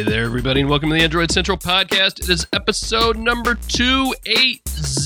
there, everybody, and welcome to the Android Central Podcast. It is episode number 280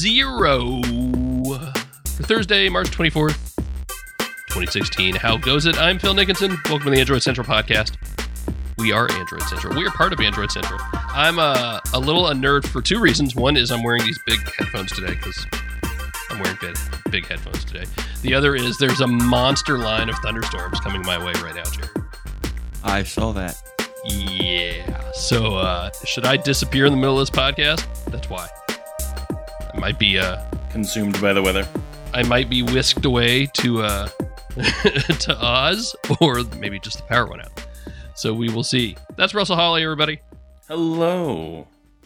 for Thursday, March 24th, 2016. How goes it? I'm Phil Nickinson. Welcome to the Android Central Podcast. We are Android Central. We are part of Android Central. I'm a little a nerd for two reasons. One is I'm wearing these big headphones today because I'm wearing big headphones today. The other is there's a monster line of thunderstorms coming my way right now, Jerry. I saw that. Yeah. So, should I disappear in the middle of this podcast? That's why. I might be consumed by the weather. I might be whisked away to to Oz, or maybe just the power went out. So we will see. That's Russell Hawley, everybody. Hello.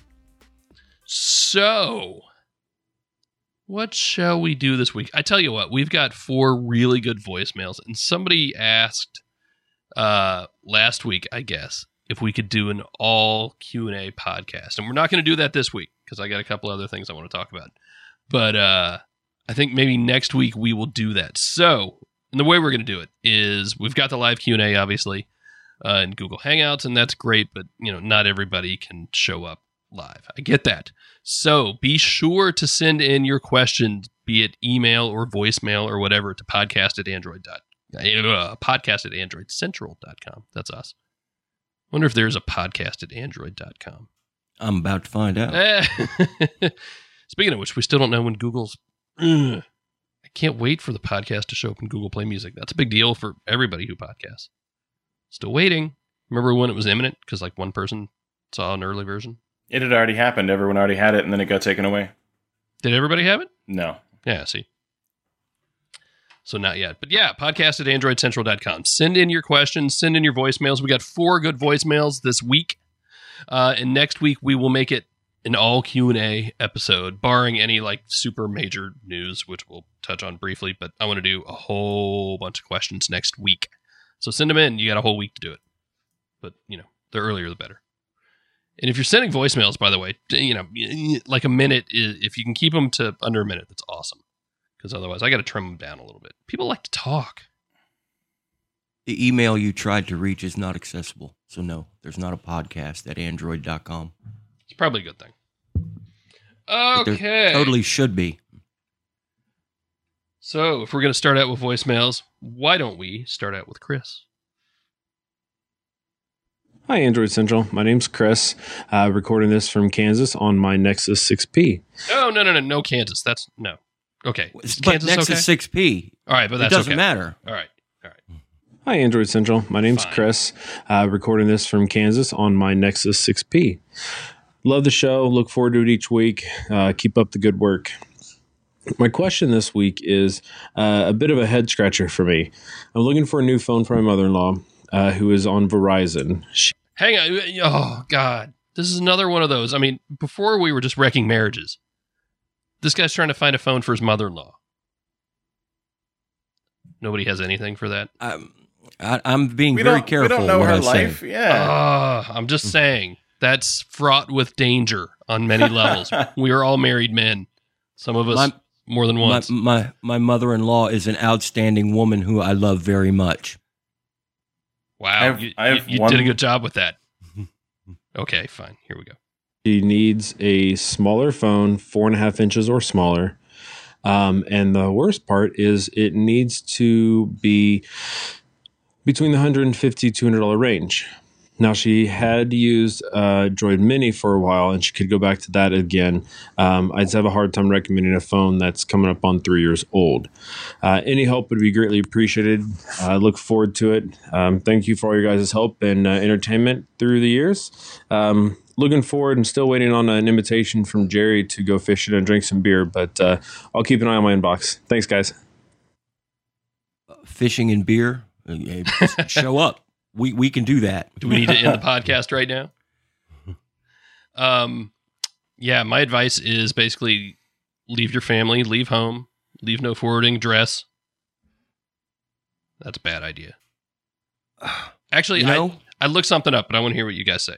So, what shall we do this week? I tell you what, we've got 4 really good voicemails, and somebody asked last week, I guess, if we could do an all Q&A podcast. And we're not going to do that this week because I got a couple other things I want to talk about. But I think maybe next week we will do that. So, and the way we're going to do it is we've got the live Q&A, obviously, in Google Hangouts, and that's great, but not everybody can show up live. I get that. So be sure to send in your questions, be it email or voicemail or whatever, to podcast@androidcentral.com. That's us. Wonder if there's a podcast@android.com. I'm about to find out. Speaking of which, we still don't know when Google's... I can't wait for the podcast to show up in Google Play Music. That's a big deal for everybody who podcasts. Still waiting. Remember when it was imminent because like one person saw an early version? It had already happened. Everyone already had it, and then it got taken away. Did everybody have it? No. Yeah, see. So not yet. But yeah, podcast@androidcentral.com. Send in your questions. Send in your voicemails. We got 4 good voicemails this week. And next week, we will make it an all Q&A episode, barring any like super major news, which we'll touch on briefly. But I want to do a whole bunch of questions next week. So send them in. You got a whole week to do it. But, the earlier the better. And if you're sending voicemails, by the way, like a minute, if you can keep them to under a minute, that's awesome. Because otherwise, I got to trim them down a little bit. People like to talk. The email you tried to reach is not accessible. So no, there's not a podcast at android.com. It's probably a good thing. Okay. There totally should be. So if we're going to start out with voicemails, why don't we start out with Chris? Hi, Android Central. My name's Chris. Recording this from Kansas on my Nexus 6P. Oh, no, Kansas. That's no. Okay. But Kansas Nexus okay? 6P. All right, but that's it doesn't okay. matter. All right. Hi, Android Central. My name's Chris. Recording this from Kansas on my Nexus 6P. Love the show. Look forward to it each week. Keep up the good work. My question this week is a bit of a head scratcher for me. I'm looking for a new phone for my mother-in-law who is on Verizon. Hang on. Oh, God. This is another one of those. I mean, before we were just wrecking marriages. This guy's trying to find a phone for his mother-in-law. Nobody has anything for that? I'm being very careful. We don't know what her I life. say. Yeah. I'm just saying. That's fraught with danger on many levels. We are all married men. Some of us more than once. My mother-in-law is an outstanding woman who I love very much. Wow. You did a good job with that. Okay, fine. Here we go. She needs a smaller phone, 4.5 inches or smaller. And the worst part is it needs to be between the $150 to $200 range. Now, she had used Droid Mini for a while, and she could go back to that again. I'd have a hard time recommending a phone that's coming up on 3 years old. Any help would be greatly appreciated. I look forward to it. Thank you for all your guys' help and entertainment through the years. Looking forward and still waiting on an invitation from Jerry to go fishing and drink some beer, but I'll keep an eye on my inbox. Thanks, guys. Fishing and beer? Show up. We can do that. Do we need to end the podcast right now? Yeah, my advice is basically leave your family, leave home, leave no forwarding address. That's a bad idea. Actually, I looked something up, but I want to hear what you guys say.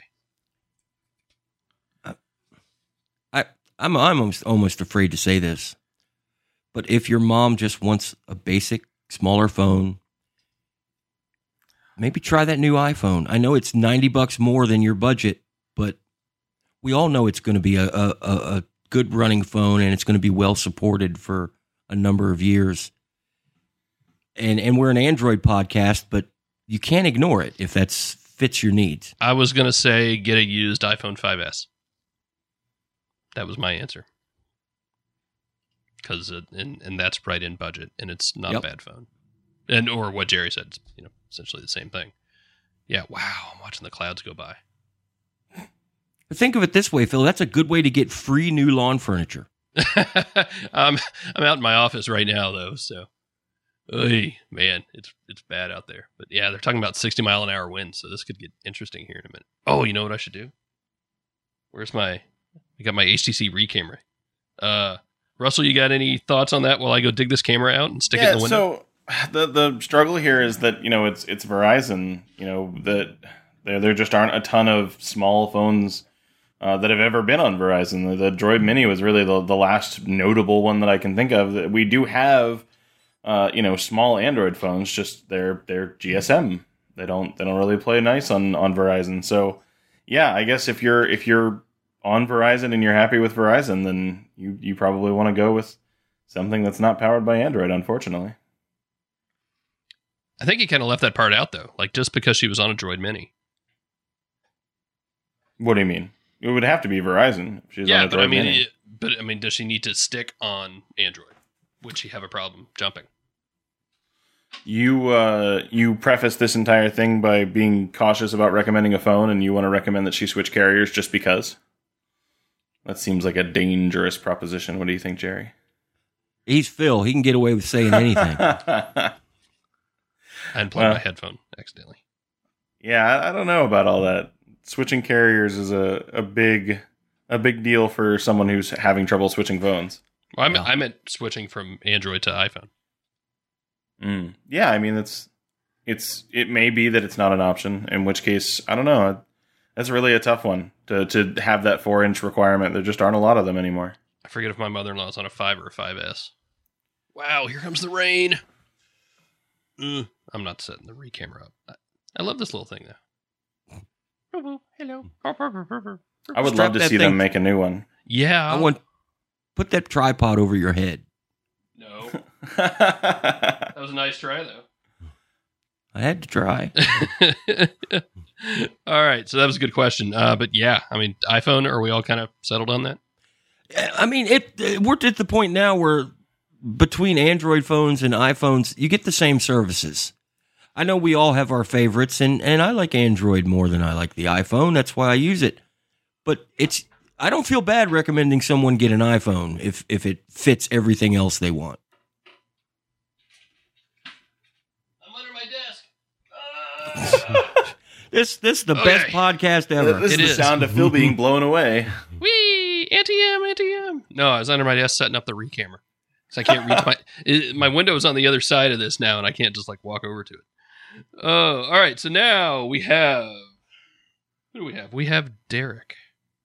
I'm almost afraid to say this, but if your mom just wants a basic, smaller phone, maybe try that new iPhone. I know it's $90 more than your budget, but we all know it's going to be a good running phone, and it's going to be well supported for a number of years. And we're an Android podcast, but you can't ignore it if that fits your needs. I was going to say get a used iPhone 5S. That was my answer. Because and that's right in budget, and it's not a bad phone. And or what Jerry said, it's, essentially the same thing. Yeah, wow, I'm watching the clouds go by. Think of it this way, Phil. That's a good way to get free new lawn furniture. I'm out in my office right now, though, so man, it's bad out there. But yeah, they're talking about 60-mile-an-hour winds, so this could get interesting here in a minute. Oh, you know what I should do? I got my HTC Re-camera. Russell, you got any thoughts on that while I go dig this camera out and stick it in the window? So the struggle here is that, it's Verizon, that there just aren't a ton of small phones that have ever been on Verizon. The Droid Mini was really the last notable one that I can think of. We do have, small Android phones, just they're GSM. They don't really play nice on Verizon. So yeah, I guess if you're on Verizon and you're happy with Verizon, then you probably want to go with something that's not powered by Android, unfortunately. I think he kind of left that part out, though. Like, just because she was on a Droid Mini. What do you mean? It would have to be Verizon if she's on a Droid Mini. But does she need to stick on Android? Would she have a problem jumping? You preface this entire thing by being cautious about recommending a phone, and you want to recommend that she switch carriers just because? That seems like a dangerous proposition. What do you think, Jerry? He's Phil. He can get away with saying anything. I unplugged my headphone accidentally. Yeah, I don't know about all that. Switching carriers is a big deal for someone who's having trouble switching phones. Well, I meant switching from Android to iPhone. Yeah, I mean it may be that it's not an option. In which case, I don't know. That's really a tough one to have that 4-inch requirement. There just aren't a lot of them anymore. I forget if my mother-in-law is on a 5 or a 5S. Wow, here comes the rain. I'm not setting the Re-camera up. I love this little thing, though. Hello. I would love to see them make a new one. Yeah. Put that tripod over your head. No. That was a nice try, though. I had to try. All right, so that was a good question. But yeah, I mean, iPhone, are we all kind of settled on that? I mean, we're at the point now where between Android phones and iPhones, you get the same services. I know we all have our favorites, and I like Android more than I like the iPhone. That's why I use it. But I don't feel bad recommending someone get an iPhone if it fits everything else they want. I'm under my desk. This is the best podcast ever. This is the sound of Phil being blown away. Whee! Anti-M. No, I was under my desk setting up the Re-camera. Because I can't reach my window is on the other side of this now, and I can't just walk over to it. Oh, all right. So now we have... Who do we have? We have Derek.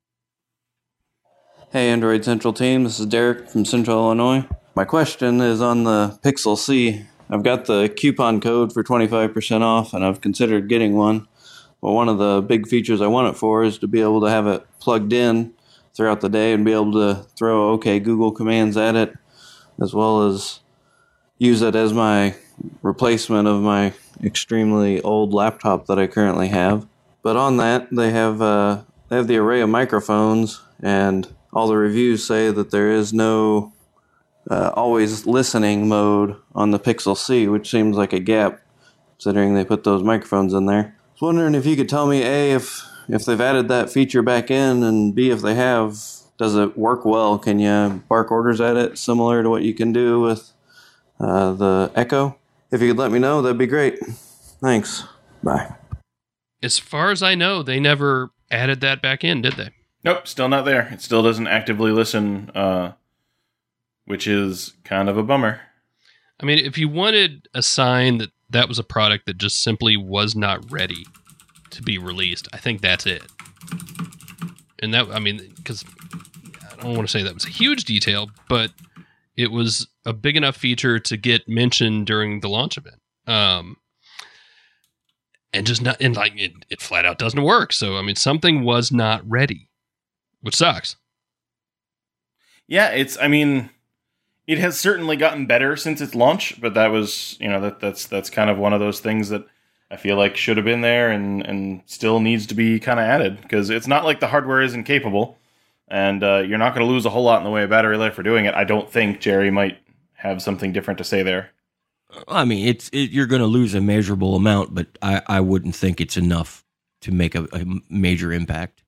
Hey, Android Central team. This is Derek from Central Illinois. My question is on the Pixel C. I've got the coupon code for 25% off, and I've considered getting one. But one of the big features I want it for is to be able to have it plugged in throughout the day and be able to throw OK Google commands at it, as well as use it as my replacement of my extremely old laptop that I currently have. But on that, they have the array of microphones, and all the reviews say that there is no always listening mode on the Pixel C, which seems like a gap, considering they put those microphones in there. I was wondering if you could tell me, A, if they've added that feature back in, and B, if they have, does it work well? Can you bark orders at it similar to what you can do with the Echo? If you could let me know, that'd be great. Thanks. Bye. As far as I know, they never added that back in, did they? Nope, still not there. It still doesn't actively listen, which is kind of a bummer. I mean, if you wanted a sign that was a product that just simply was not ready to be released, I think that's it. And that, I mean, because I don't want to say that was a huge detail, but it was a big enough feature to get mentioned during the launch event. and just not, and like it flat out doesn't work. So, I mean, something was not ready, which sucks. Yeah, it has certainly gotten better since its launch, but that was, that's kind of one of those things that I feel like should have been there and still needs to be kind of added, because it's not like the hardware isn't capable, and you're not going to lose a whole lot in the way of battery life for doing it. I don't think Jerry might have something different to say there. I mean, you're going to lose a measurable amount, but I wouldn't think it's enough to make a major impact.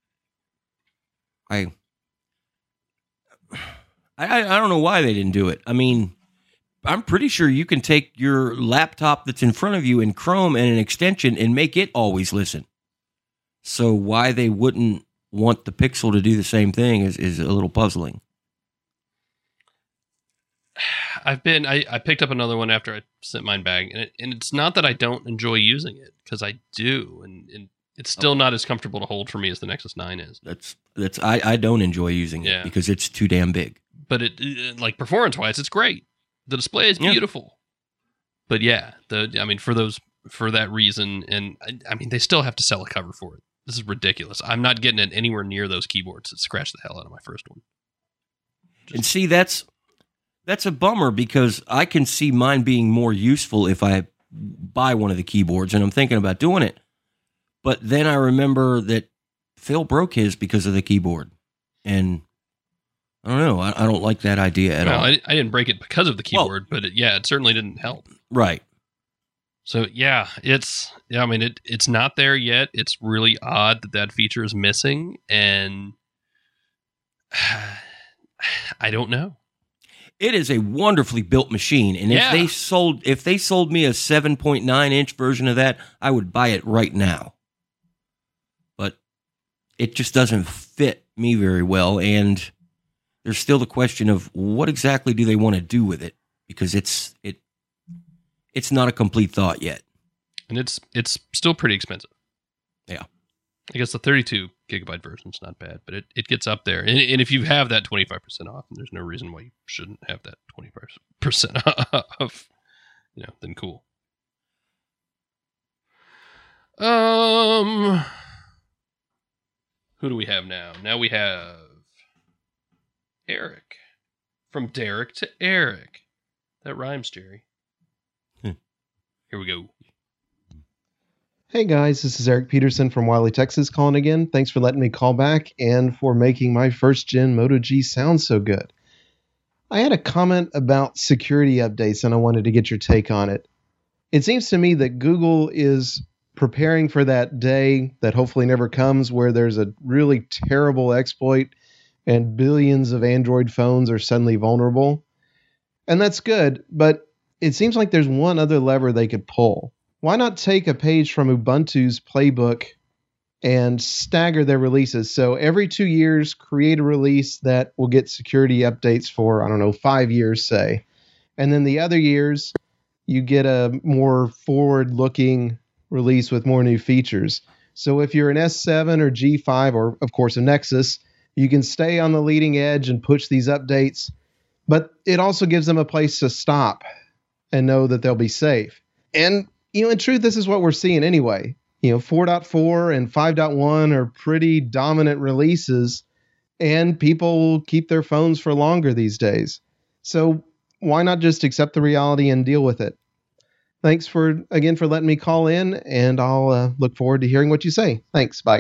I don't know why they didn't do it. I mean, I'm pretty sure you can take your laptop that's in front of you in Chrome and an extension and make it always listen. So why they wouldn't want the Pixel to do the same thing is a little puzzling. I picked up another one after I sent mine back, and it's not that I don't enjoy using it, because I do, and it's still not as comfortable to hold for me as the Nexus 9 is. I don't enjoy using it because it's too damn big. But it like performance wise, it's great. The display is beautiful. But yeah, for that reason, and I mean, they still have to sell a cover for it. This is ridiculous. I'm not getting it anywhere near those keyboards that scratched the hell out of my first one. And see, that's a bummer, because I can see mine being more useful if I buy one of the keyboards, and I'm thinking about doing it. But then I remember that Phil broke his because of the keyboard. And I don't know. I don't like that idea at all. I didn't break it because of the keyboard, but it certainly didn't help. Right. So it's not there yet. It's really odd that feature is missing, and I don't know. It is a wonderfully built machine, and if they sold me a 7.9 inch version of that, I would buy it right now. But it just doesn't fit me very well, and there's still the question of what exactly do they want to do with it, because it's not a complete thought yet. And it's still pretty expensive. Yeah. I guess the 32 gigabyte version is not bad, but it gets up there. And if you have that 25% off, and there's no reason why you shouldn't have that 25% off, then cool. Who do we have now? Now we have Eric. From Derek to Eric. That rhymes, Jerry. Here we go. Hey guys, this is Eric Peterson from Wiley, Texas calling again. Thanks for letting me call back and for making my first gen Moto G sound so good. I had a comment about security updates and I wanted to get your take on it. It seems to me that Google is preparing for that day that hopefully never comes, where there's a really terrible exploit and billions of Android phones are suddenly vulnerable. And that's good, but it seems like there's one other lever they could pull. Why not take a page from Ubuntu's playbook and stagger their releases? So every 2 years, create a release that will get security updates for, 5 years, say. And then the other years, you get a more forward-looking release with more new features. So if you're an S7 or G5, or of course a Nexus, you can stay on the leading edge and push these updates, but it also gives them a place to stop and know that they'll be safe. And, in truth, this is what we're seeing anyway. 4.4 and 5.1 are pretty dominant releases, and people will keep their phones for longer these days. So why not just accept the reality and deal with it? Thanks again for letting me call in, and I'll look forward to hearing what you say. Thanks. Bye.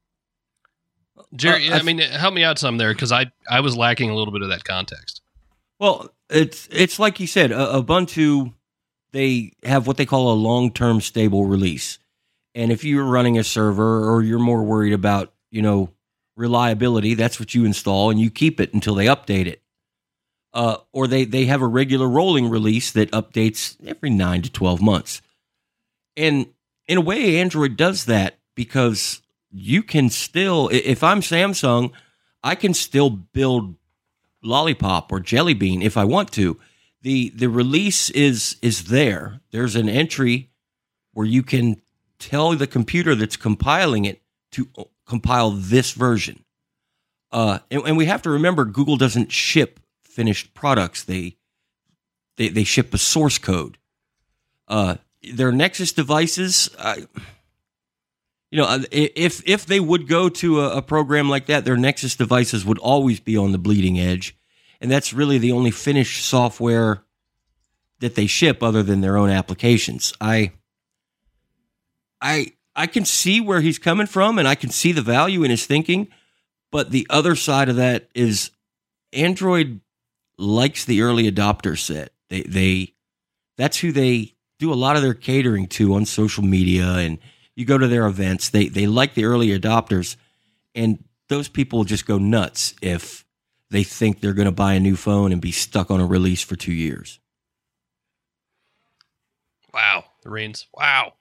Jerry, help me out some there, because I was lacking a little bit of that context. Well, it's like you said, Ubuntu, they have what they call a long-term stable release. And if you're running a server or you're more worried about, reliability, that's what you install and you keep it until they update it. Or they have a regular rolling release that updates every 9 to 12 months. And in a way, Android does that because you can still, if I'm Samsung, I can still build Lollipop or Jelly Bean if I want to. The release is there. There's an entry where you can tell the computer that's compiling it to compile this version. And we have to remember, Google doesn't ship finished products. They ship a source code. their Nexus devices, if they would go to a program like that, their Nexus devices would always be on the bleeding edge. And that's really the only finished software that they ship other than their own applications. I can see where he's coming from, and I can see the value in his thinking. But the other side of that is Android likes the early adopter set. That's who they do a lot of their catering to on social media, and you go to their events. They like the early adopters, and those people just go nuts if they think they're going to buy a new phone and be stuck on a release for 2 years. Wow, the rains. Wow.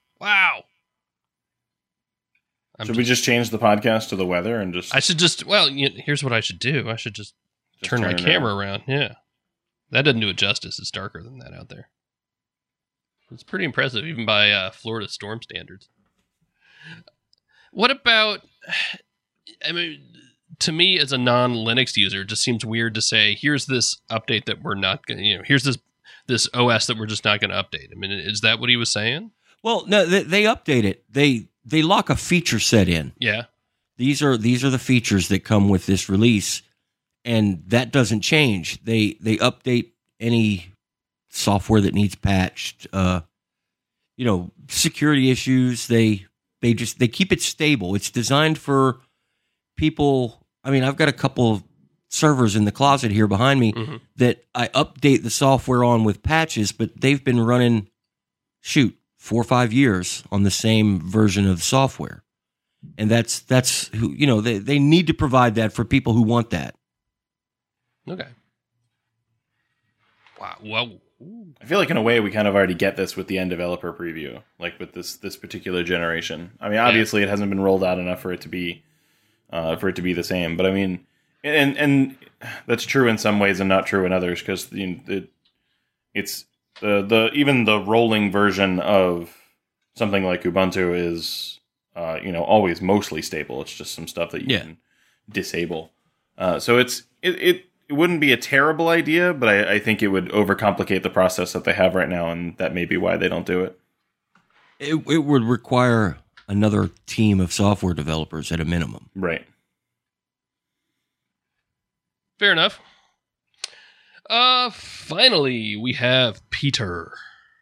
Should we just change the podcast to the weather and just... I should just... Well, here's what I should do. I should just turn my camera around. Yeah. That doesn't do it justice. It's darker than that out there. It's pretty impressive, even by Florida storm standards. What about... I mean, to me, as a non-Linux user, it just seems weird to say, here's this update that we're not going to... here's this OS that we're just not going to update. I mean, is that what he was saying? Well, no, they update it. They lock a feature set in. Yeah. These are the features that come with this release, and that doesn't change. They update any software that needs patched. Security issues. They keep it stable. It's designed for people. I mean, I've got a couple of servers in the closet here behind me that I update the software on with patches, but they've been running 4 or 5 years on the same version of software. And that's who, they need to provide that for people who want that. Okay. Wow. Well, I feel like in a way we kind of already get this with the end developer preview, like with this particular generation. I mean, obviously it hasn't been rolled out enough for it to be the same, but I mean, and that's true in some ways and not true in others, because it's even the rolling version of something like Ubuntu is always mostly stable. It's just some stuff that you can disable. So it wouldn't be a terrible idea, but I think it would overcomplicate the process that they have right now, and that may be why they don't do it. It would require another team of software developers at a minimum. Right. Fair enough. Finally, we have Peter.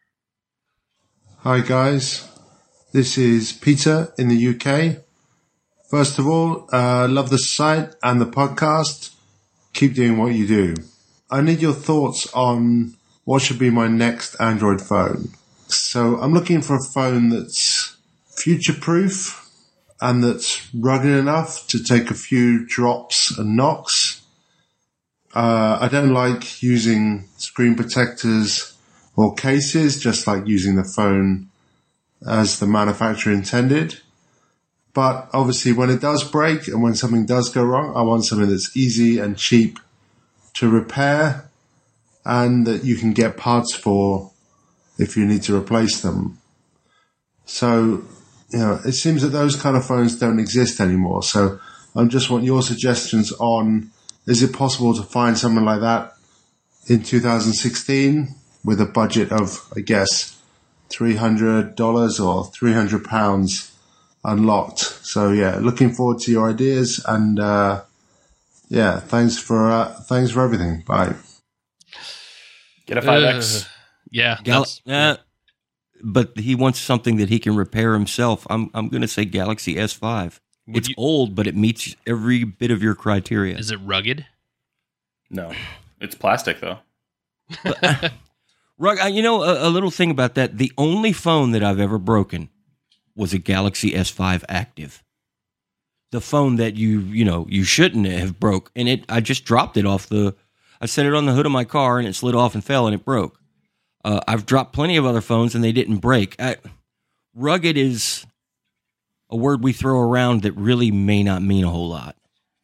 Hi, guys. This is Peter in the UK. First of all, love the site and the podcast. Keep doing what you do. I need your thoughts on what should be my next Android phone. So I'm looking for a phone that's future-proof and that's rugged enough to take a few drops and knocks. I don't like using screen protectors or cases, just like using the phone as the manufacturer intended. But obviously when it does break and when something does go wrong, I want something that's easy and cheap to repair and that you can get parts for if you need to replace them. So, it seems that those kind of phones don't exist anymore. So I just want your suggestions on, is it possible to find something like that in 2016 with a budget of, I guess, $300 or £300 unlocked? So looking forward to your ideas, and thanks for everything. Bye. Get a 5X. But he wants something that he can repair himself. I'm going to say Galaxy S5. It's old, but it meets every bit of your criteria. Is it rugged? No, it's plastic though. A little thing about that. The only phone that I've ever broken was a Galaxy S5 Active. The phone that you shouldn't have broke, and I just dropped it off I set it on the hood of my car and it slid off and fell and it broke. I've dropped plenty of other phones and they didn't break. Rugged is a word we throw around that really may not mean a whole lot.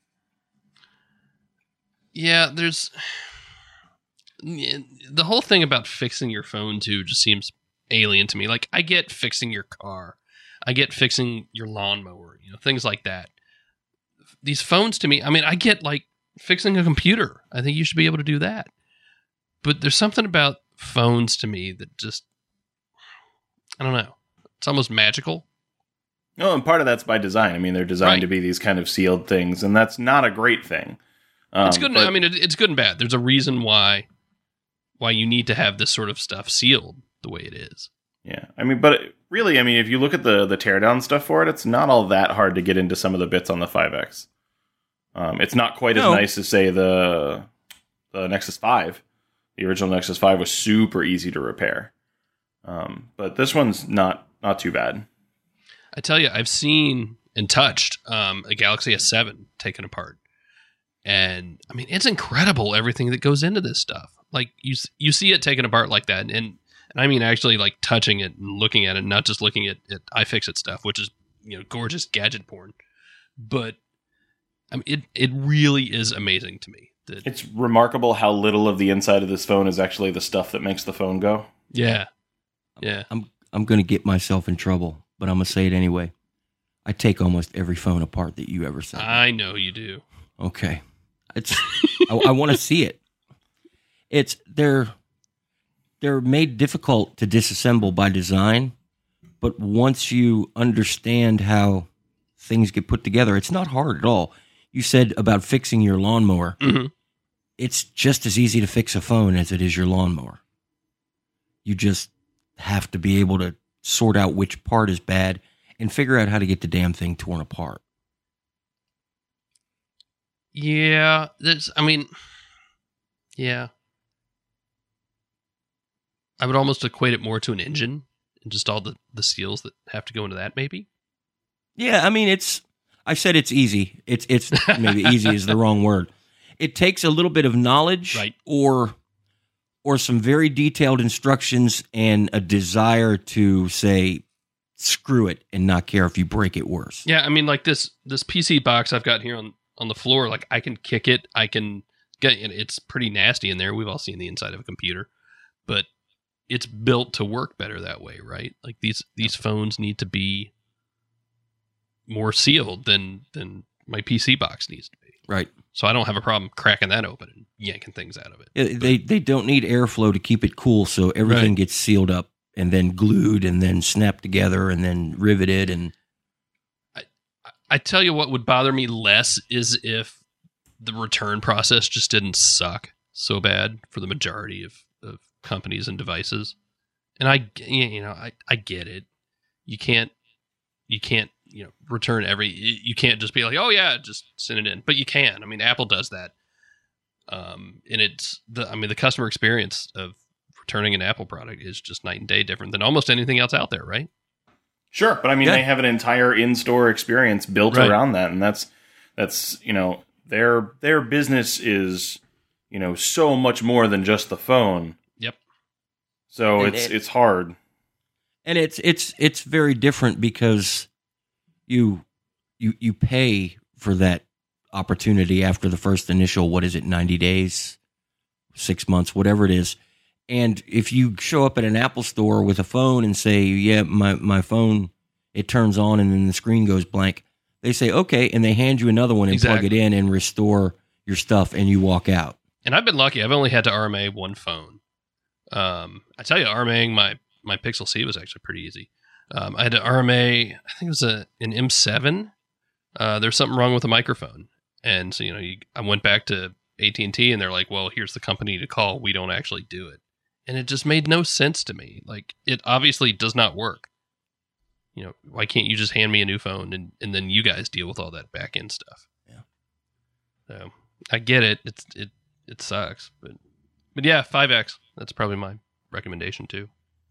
Yeah, there's the whole thing about fixing your phone too just seems alien to me. Like, I get fixing your car, I get fixing your lawnmower, things like that. These phones to me, I mean, I get like fixing a computer. I think you should be able to do that. But there's something about phones to me that just, I don't know. It's almost magical. No, and part of that's by design. I mean, they're designed to be these kind of sealed things, and that's not a great thing. It's good. I mean, it's good and bad. There's a reason why you need to have this sort of stuff sealed the way it is. Yeah, I mean, but really, I mean, if you look at the teardown stuff for it, it's not all that hard to get into some of the bits on the 5X. It's not quite as nice as, say, the Nexus 5. The original Nexus 5 was super easy to repair. But this one's not too bad. I tell you, I've seen and touched a Galaxy S7 taken apart. And, I mean, it's incredible everything that goes into this stuff. Like, you see it taken apart like that, and I mean actually, like, touching it and looking at it, not just looking at iFixit stuff, which is, gorgeous gadget porn. But, I mean, it really is amazing to me. It's remarkable how little of the inside of this phone is actually the stuff that makes the phone go. Yeah. Yeah. I'm going to get myself in trouble, but I'm going to say it anyway. I take almost every phone apart that you ever sent me. I know you do. Okay. I want to see it. They're made difficult to disassemble by design, but once you understand how things get put together, it's not hard at all. You said about fixing your lawnmower. Mm-hmm. It's just as easy to fix a phone as it is your lawnmower. You just have to be able to sort out which part is bad and figure out how to get the damn thing torn apart. Yeah, yeah. I would almost equate it more to an engine and just all the seals that have to go into that, maybe. Yeah, I mean, I said it's easy. It's maybe easy is the wrong word. It takes a little bit of knowledge, right, or some very detailed instructions and a desire to say, screw it and not care if you break it worse. Yeah, I mean, like this PC box I've got here on the floor, like I can kick it, I can get it. It's pretty nasty in there. We've all seen the inside of a computer, but it's built to work better that way, right? Like these phones need to be more sealed than my PC box needs to be. Right. So I don't have a problem cracking that open and yanking things out of it. They don't need airflow to keep it cool, so everything gets sealed up and then glued and then snapped together and then riveted. And I tell you what would bother me less is if the return process just didn't suck so bad for the majority of companies and devices. And I get it. You can't return you can't just be like, oh yeah, just send it in. But you can. I mean, Apple does that. And the customer experience of returning an Apple product is just night and day different than almost anything else out there, right? Sure, but I mean, they have an entire in-store experience built around that, and that's their business is so much more than just the phone. Yep. So it's hard, and it's very different because you pay for that opportunity after the first initial 90 days, 6 months, whatever it is. And if you show up at an Apple store with a phone and say, yeah, my phone, it turns on and then the screen goes blank, they say, okay, and they hand you another one and plug it in and restore your stuff, and you walk out. And I've been lucky. I've only had to RMA one phone. I tell you, RMAing my Pixel C was actually pretty easy. I had to RMA, I think it was an M7. There's something wrong with the microphone. And so, I went back to AT&T and they're like, well, here's the company to call. We don't actually do it. And it just made no sense to me. Like, it obviously does not work. Why can't you just hand me a new phone and then you guys deal with all that back end stuff? Yeah. So I get it. It sucks, but yeah, 5X. That's probably my recommendation too.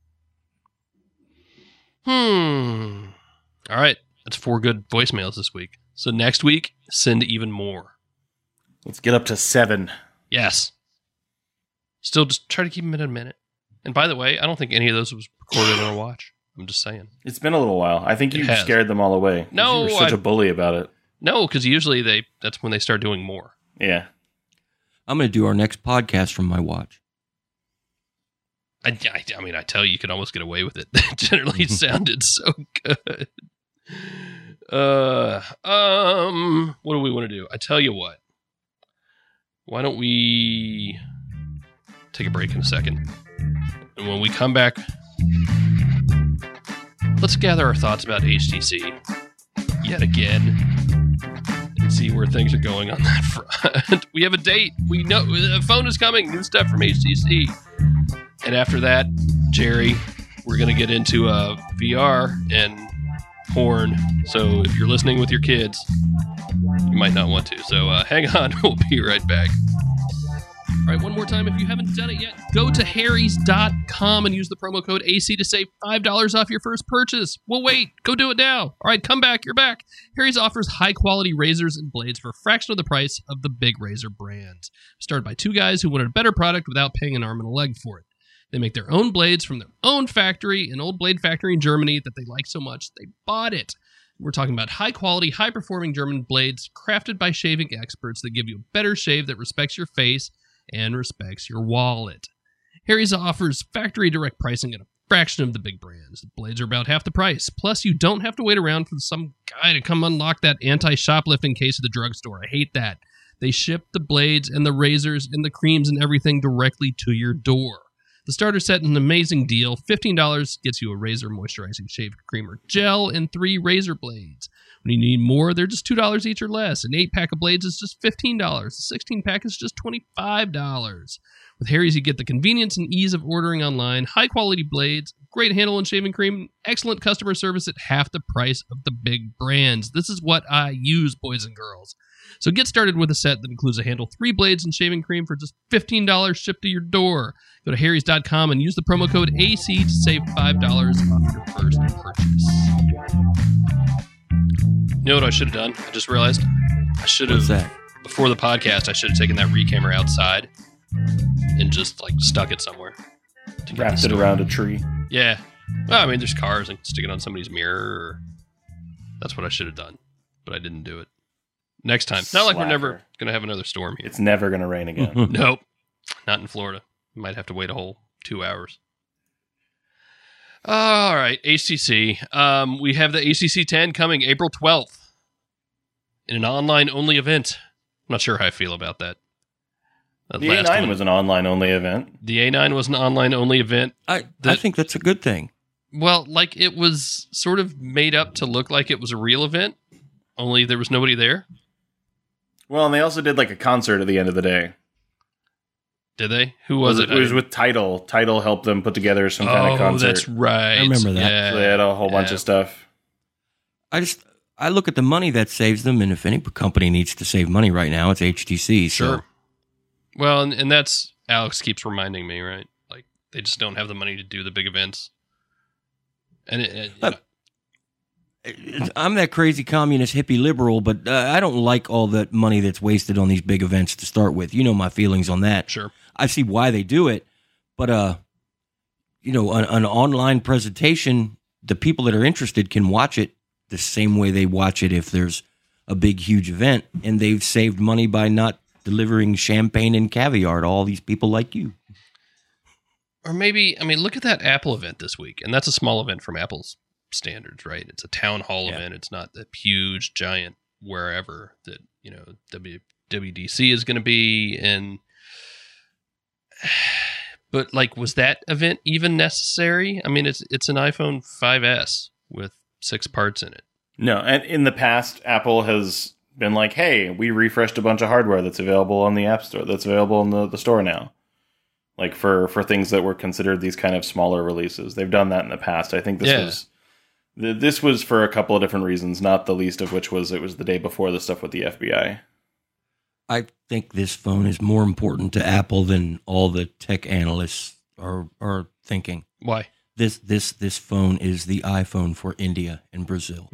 All right. That's 4 good voicemails this week. So next week, send even more. Let's get up to 7. Yes. Still just try to keep them in a minute. And by the way, I don't think any of those was recorded on a watch. I'm just saying. It's been a little while. I think you scared them all away. No. You were such a bully about it. No, because usually that's when they start doing more. Yeah. I'm going to do our next podcast from my watch. I mean, I tell you, you could almost get away with it. It generally sounded so good. What do we want to do? I tell you what. Why don't we take a break in a second? And when we come back, let's gather our thoughts about HTC yet again and see where things are going on that front. We have a date. We know the phone is coming. New stuff from HTC. And after that, Jerry, we're going to get into VR and porn. So if you're listening with your kids, you might not want to. So hang on. We'll be right back. All right, one more time. If you haven't done it yet, go to harrys.com and use the promo code AC to save $5 off your first purchase. Well, wait. Go do it now. All right, come back. You're back. Harry's offers high-quality razors and blades for a fraction of the price of the big razor brands. Started by two guys who wanted a better product without paying an arm and a leg for it. They make their own blades from their own factory, an old blade factory in Germany that they like so much they bought it. We're talking about high-quality, high-performing German blades crafted by shaving experts that give you a better shave that respects your face and respects your wallet. Harry's offers factory direct pricing at a fraction of the big brands. The blades are about half the price. Plus, you don't have to wait around for some guy to come unlock that anti-shoplifting case at the drugstore. I hate that. They ship the blades and the razors and the creams and everything directly to your door. The starter set is an amazing deal. $15 gets you a razor, moisturizing shave cream or gel, and 3 razor blades. When you need more, they're just $2 each or less. An 8-pack of blades is just $15. A 16-pack is just $25. With Harry's, you get the convenience and ease of ordering online, high-quality blades, great handle and shaving cream, excellent customer service at half the price of the big brands. This is what I use, boys and girls. So get started with a set that includes a handle, 3 blades, and shaving cream for just $15 shipped to your door. Go to harrys.com and use the promo code AC to save $5 off your first purchase. You know what I should have done? I just realized I should have, before the podcast, I should have taken that Recamera outside and just like stuck it somewhere. Wrapped it around a tree. Yeah. Well, I mean, there's cars and stick it on somebody's mirror. That's what I should have done, but I didn't do it. Next time. Not like we're never going to have another storm here. It's never going to rain again. Nope. Not in Florida. Might have to wait a whole 2 hours. All right, HTC. We have the HTC 10 coming April 12th in an online-only event. I'm not sure how I feel about that. The A9 was an online-only event. The A9 was an online-only event. I think that's a good thing. Well, like it was sort of made up to look like it was a real event, only there was nobody there. Well, and they also did like a concert at the end of the day. Did they? Who was it? It was with Tidal. Tidal helped them put together some kind of concert. Oh, that's right. I remember that. Yeah. So they had a whole bunch of stuff. I look at the money that saves them, and if any company needs to save money right now, it's HTC. Sure. So. Well, and that's, Alex keeps reminding me, right? Like, they just don't have the money to do the big events. And I'm that crazy communist hippie liberal, but I don't like all that money that's wasted on these big events to start with. You know my feelings on that. Sure. I see why they do it, but an online presentation, the people that are interested can watch it the same way they watch it if there's a big, huge event, and they've saved money by not delivering champagne and caviar to all these people like you. Or maybe, I mean, look at that Apple event this week, and that's a small event from Apple's standards, right? It's a town hall event. It's not the huge, giant wherever that, WWDC is going to be. But like, was that event even necessary? I mean, it's an iPhone 5S with 6 parts in it. No, and in the past, Apple has been like, hey, we refreshed a bunch of hardware that's available on the App Store, that's available in the store now. Like for things that were considered these kind of smaller releases. They've done that in the past. I think this was for a couple of different reasons, not the least of which was it was the day before the stuff with the FBI. I think this phone is more important to Apple than all the tech analysts are thinking. Why? This phone is the iPhone for India and Brazil.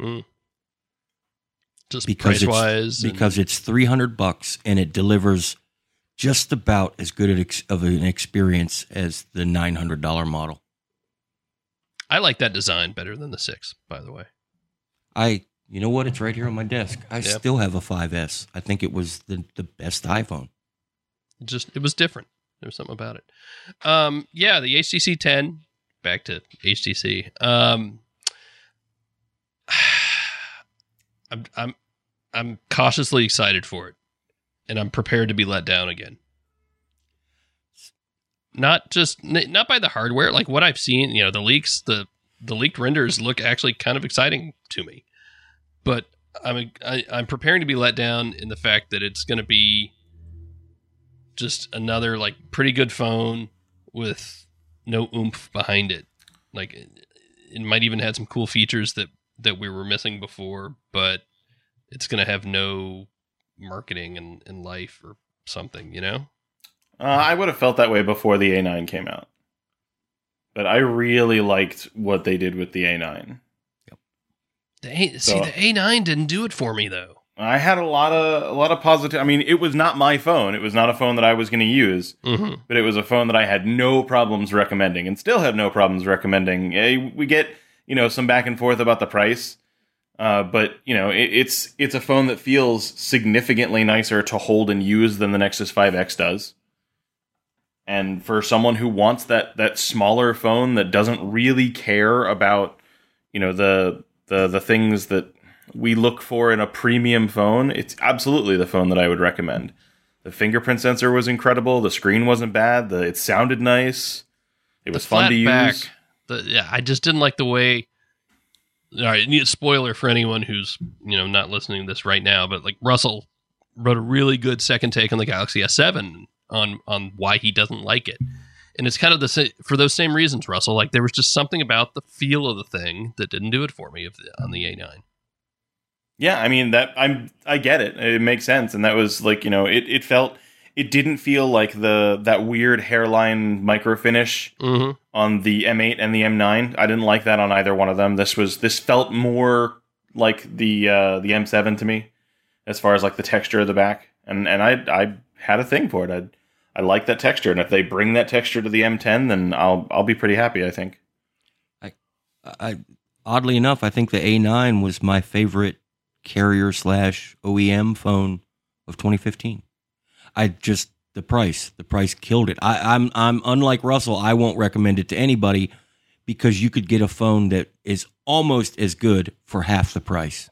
Just because price-wise? Because it's $300 and it delivers just about as good of an experience as the $900 model. I like that design better than the 6, by the way. You know what? It's right here on my desk. I still have a 5S. I think it was the best iPhone. It was different. There was something about it. The HTC 10. Back to HTC. I'm cautiously excited for it, and I'm prepared to be let down again. Not by the hardware, like what I've seen. The leaks, the the leaked renders look actually kind of exciting to me. But I'm preparing to be let down in the fact that it's going to be just another like pretty good phone with no oomph behind it. Like it might even have some cool features that we were missing before, but it's going to have no marketing and life or something, you know? I would have felt that way before the A9 came out. But I really liked what they did with the A9. The A9 didn't do it for me, though. I had a lot of positive. I mean, it was not my phone. It was not a phone that I was going to use, but it was a phone that I had no problems recommending, and still have no problems recommending. We get some back and forth about the price, but it's a phone that feels significantly nicer to hold and use than the Nexus 5X does. And for someone who wants that smaller phone that doesn't really care about the things that we look for in a premium phone, it's absolutely the phone that I would recommend. The fingerprint sensor was incredible. The screen wasn't bad. It sounded nice. It was fun to use. I just didn't like the way. All right, spoiler for anyone who's not listening to this right now, but like Russell wrote a really good second take on the Galaxy S7 on why he doesn't like it. And it's kind of the same for those same reasons, Russell. Like there was just something about the feel of the thing that didn't do it for me on the A9. Yeah, I mean I get it. It makes sense, and that was like it didn't feel like that weird hairline micro finish on the M8 and the M9. I didn't like that on either one of them. This felt more like the M7 to me, as far as like the texture of the back, and I had a thing for it. I like that texture, and if they bring that texture to the M10, then I'll be pretty happy, I think. I oddly enough, I think the A9 was my favorite carrier/OEM phone of 2015. The price killed it. I'm unlike Russell. I won't recommend it to anybody because you could get a phone that is almost as good for half the price,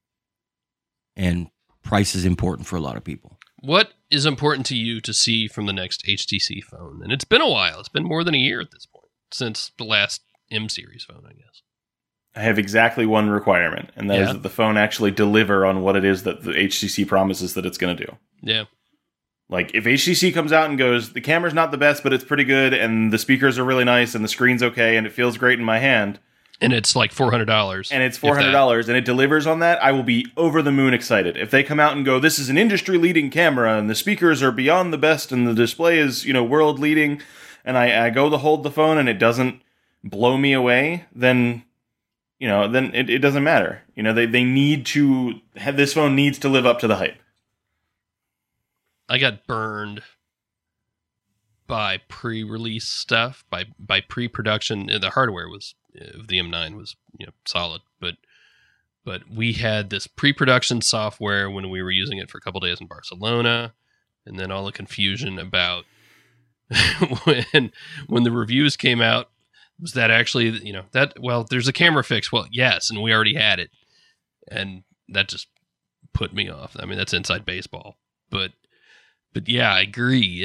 and price is important for a lot of people. What is important to you to see from the next HTC phone? And it's been a while. It's been more than a year at this point since the last M series phone, I guess. I have exactly one requirement, and that is that the phone actually deliver on what it is that the HTC promises that it's going to do. Yeah. Like, if HTC comes out and goes, the camera's not the best, but it's pretty good, and the speakers are really nice, and the screen's okay, and it feels great in my hand. And it's like $400. And it's $400, and it delivers on that, I will be over the moon excited. If they come out and go, this is an industry-leading camera, and the speakers are beyond the best, and the display is, world-leading, and I go to hold the phone, and it doesn't blow me away, then it doesn't matter. They need to have, this phone needs to live up to the hype. I got burned by pre-release stuff, by pre-production. The hardware was of the M9 was solid, but we had this pre-production software when we were using it for a couple days in Barcelona, and then all the confusion about when the reviews came out. Was that actually, there's a camera fix. Well, yes, and we already had it. And that just put me off. I mean, that's inside baseball. But yeah, I agree.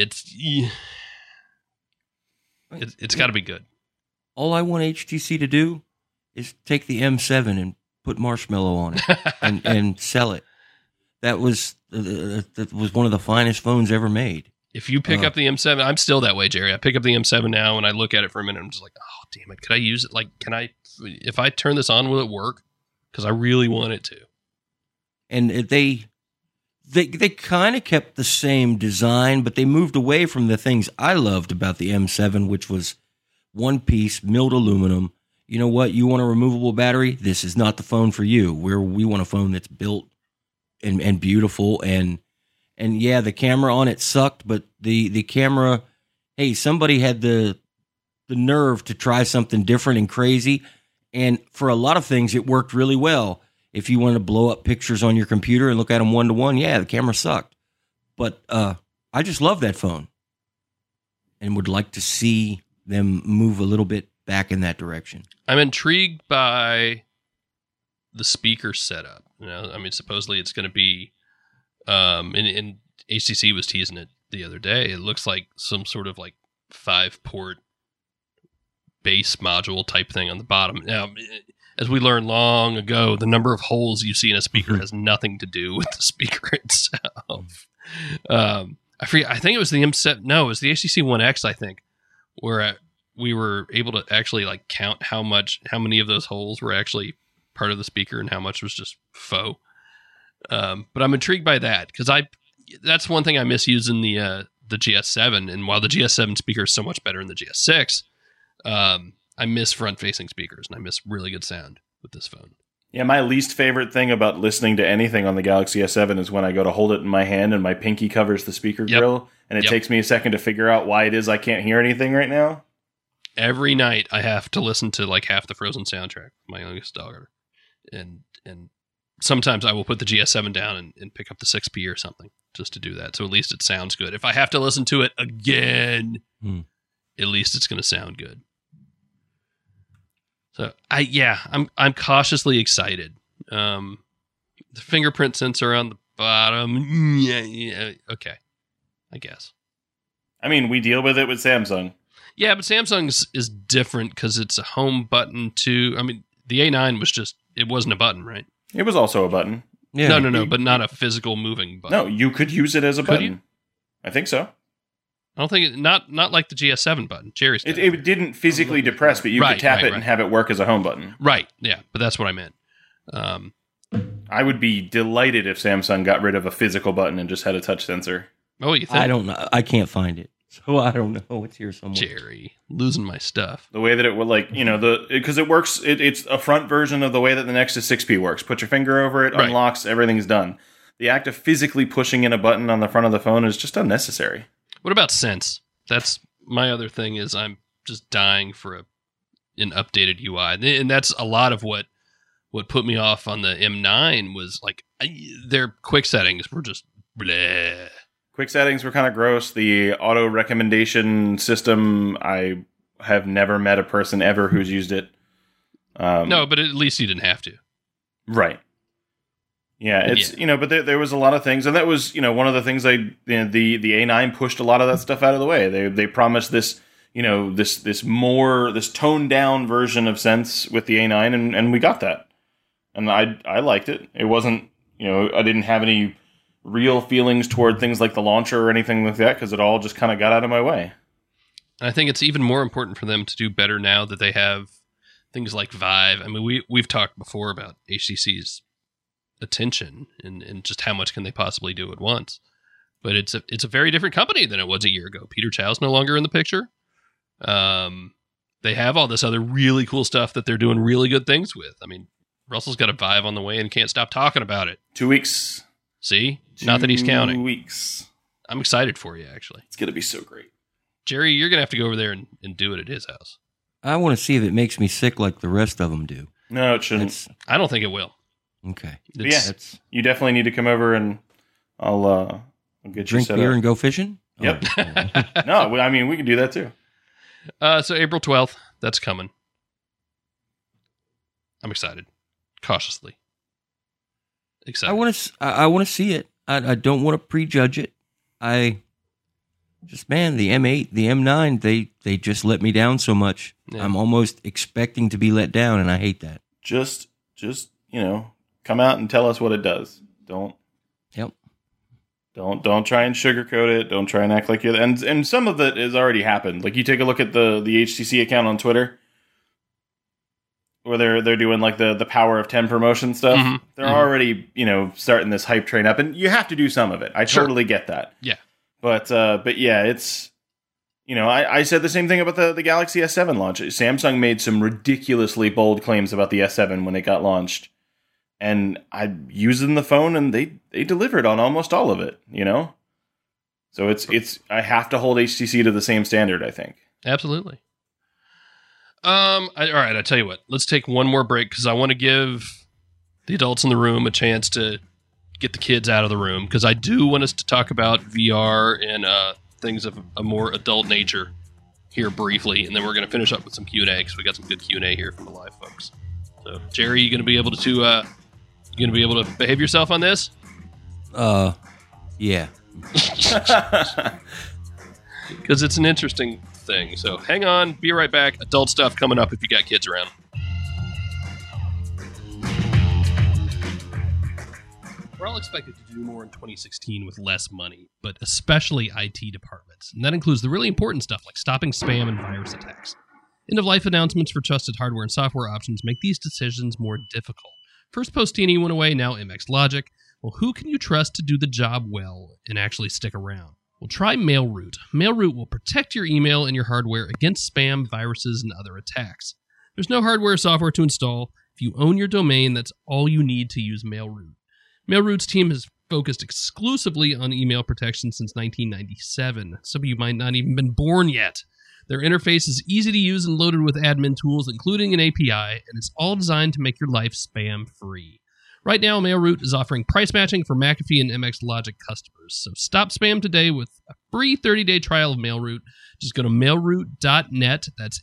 It's got to be good. All I want HTC to do is take the M7 and put Marshmallow on it and sell it. That was one of the finest phones ever made. If you pick up the M7, I'm still that way, Jerry. I pick up the M7 now and I look at it for a minute. I'm just like, oh, damn it. Could I use it? Like, if I turn this on, will it work? Because I really want it to. And they kind of kept the same design, but they moved away from the things I loved about the M7, which was one piece, milled aluminum. You know what? You want a removable battery? This is not the phone for you. We want a phone that's built and beautiful and yeah, the camera on it sucked, but the camera, hey, somebody had the nerve to try something different and crazy. And for a lot of things, it worked really well. If you want to blow up pictures on your computer and look at them one-to-one, yeah, the camera sucked. But I just love that phone and would like to see them move a little bit back in that direction. I'm intrigued by the speaker setup. Supposedly it's going to be and HTC was teasing it the other day. It looks like some sort of like 5-port base module type thing on the bottom. Now, as we learned long ago, the number of holes you see in a speaker has nothing to do with the speaker itself. I forget. I think it was the M7. No, it was the HTC One X. I think where we were able to actually like count how many of those holes were actually part of the speaker and how much was just faux. But I'm intrigued by that because that's one thing I miss using the GS7. And while the GS7 speaker is so much better than the GS6, I miss front-facing speakers and I miss really good sound with this phone. Yeah, my least favorite thing about listening to anything on the Galaxy S7 is when I go to hold it in my hand and my pinky covers the speaker grill, and it takes me a second to figure out why it is I can't hear anything right now. Every night I have to listen to like half the Frozen soundtrack with my youngest daughter. And sometimes I will put the GS7 down and pick up the 6P or something just to do that. So at least it sounds good. If I have to listen to it again, at least it's going to sound good. So I'm cautiously excited. The fingerprint sensor on the bottom. Yeah, okay. I guess. I mean, we deal with it with Samsung. Yeah, but Samsung's is different because it's a home button too. I mean, the A9 it wasn't a button, right? It was also a button. Yeah. No, but not a physical moving button. No, you could use it as a button. You? I think so. I don't think not like the GS7 button. Jerry's it didn't physically depress, but you could tap it and have it work as a home button. Right. Yeah, but that's what I meant. I would be delighted if Samsung got rid of a physical button and just had a touch sensor. Oh, you think? I don't know. I can't find it, so I don't know. It's here somewhere. Jerry, losing my stuff. The way that it would, because it works. It's a front version of the way that the Nexus 6P works. Put your finger over it, unlocks, everything's done. The act of physically pushing in a button on the front of the phone is just unnecessary. What about Sense? That's my other thing. Is I'm just dying for an updated UI, and that's a lot of what put me off on the M9 was like their quick settings were just bleh. Quick settings were kind of gross. The auto recommendation system, I have never met a person ever who's used it. No, but at least you didn't have to. Right. Yeah, but there was a lot of things, and that was, one of the things the A9 pushed a lot of that stuff out of the way. They promised this, this toned down version of Sense with the A9, and we got that. And I liked it. It wasn't, I didn't have any real feelings toward things like the launcher or anything like that because it all just kind of got out of my way. I think it's even more important for them to do better now that they have things like Vive. I mean, we've talked before about HTC's attention and just how much can they possibly do at once. But it's a very different company than it was a year ago. Peter Chow's no longer in the picture. They have all this other really cool stuff that they're doing really good things with. I mean, Russell's got a Vive on the way and can't stop talking about it. 2 weeks. See? Not that he's counting. 2 weeks. I'm excited for you, actually. It's going to be so great. Jerry, you're going to have to go over there and do it at his house. I want to see if it makes me sick like the rest of them do. No, it shouldn't. I don't think it will. Okay. You definitely need to come over and I'll get you set up. Drink beer and go fishing? Yep. No, I mean, we can do that too. So April 12th, that's coming. I'm excited. Cautiously excited. I want to see it. I don't want to prejudge it. The M8, the M9, they just let me down so much. Yeah. I'm almost expecting to be let down, and I hate that. Just come out and tell us what it does. Don't try and sugarcoat it. Don't try and act like you're. And some of it has already happened. Like you take a look at the HTC account on Twitter, where they're doing like the Power of 10 promotion stuff. Mm-hmm. They're already starting this hype train up, and you have to do some of it. I totally get that. Yeah. But yeah, it's, I said the same thing about the Galaxy S7 launch. Samsung made some ridiculously bold claims about the S7 when it got launched. And I used it in the phone and they delivered on almost all of it, So I have to hold HTC to the same standard, I think. Absolutely. All right, I tell you what. Let's take one more break because I want to give the adults in the room a chance to get the kids out of the room because I do want us to talk about VR and things of a more adult nature here briefly, and then we're going to finish up with some Q&A because we got some good Q&A here from the live folks. So, Jerry, you going to be able to behave yourself on this? Yeah. Because it's an interesting thing. So hang on, be right back. Adult stuff coming up if you got kids around. We're all expected to do more in 2016 with less money, but especially IT departments. And that includes the really important stuff like stopping spam and virus attacks. End-of-life announcements for trusted hardware and software options make these decisions more difficult. First Postini went away, now MX Logic. Well, who can you trust to do the job well and actually stick around? Well, try MailRoute. MailRoute will protect your email and your hardware against spam, viruses, and other attacks. There's no hardware or software to install. If you own your domain, that's all you need to use MailRoute. MailRoute's team has focused exclusively on email protection since 1997. Some of you might not even been born yet. Their interface is easy to use and loaded with admin tools, including an API, and it's all designed to make your life spam-free. Right now, MailRoute is offering price matching for McAfee and MX Logic customers. So stop spam today with a free 30-day trial of MailRoute. Just go to mailroute.net, that's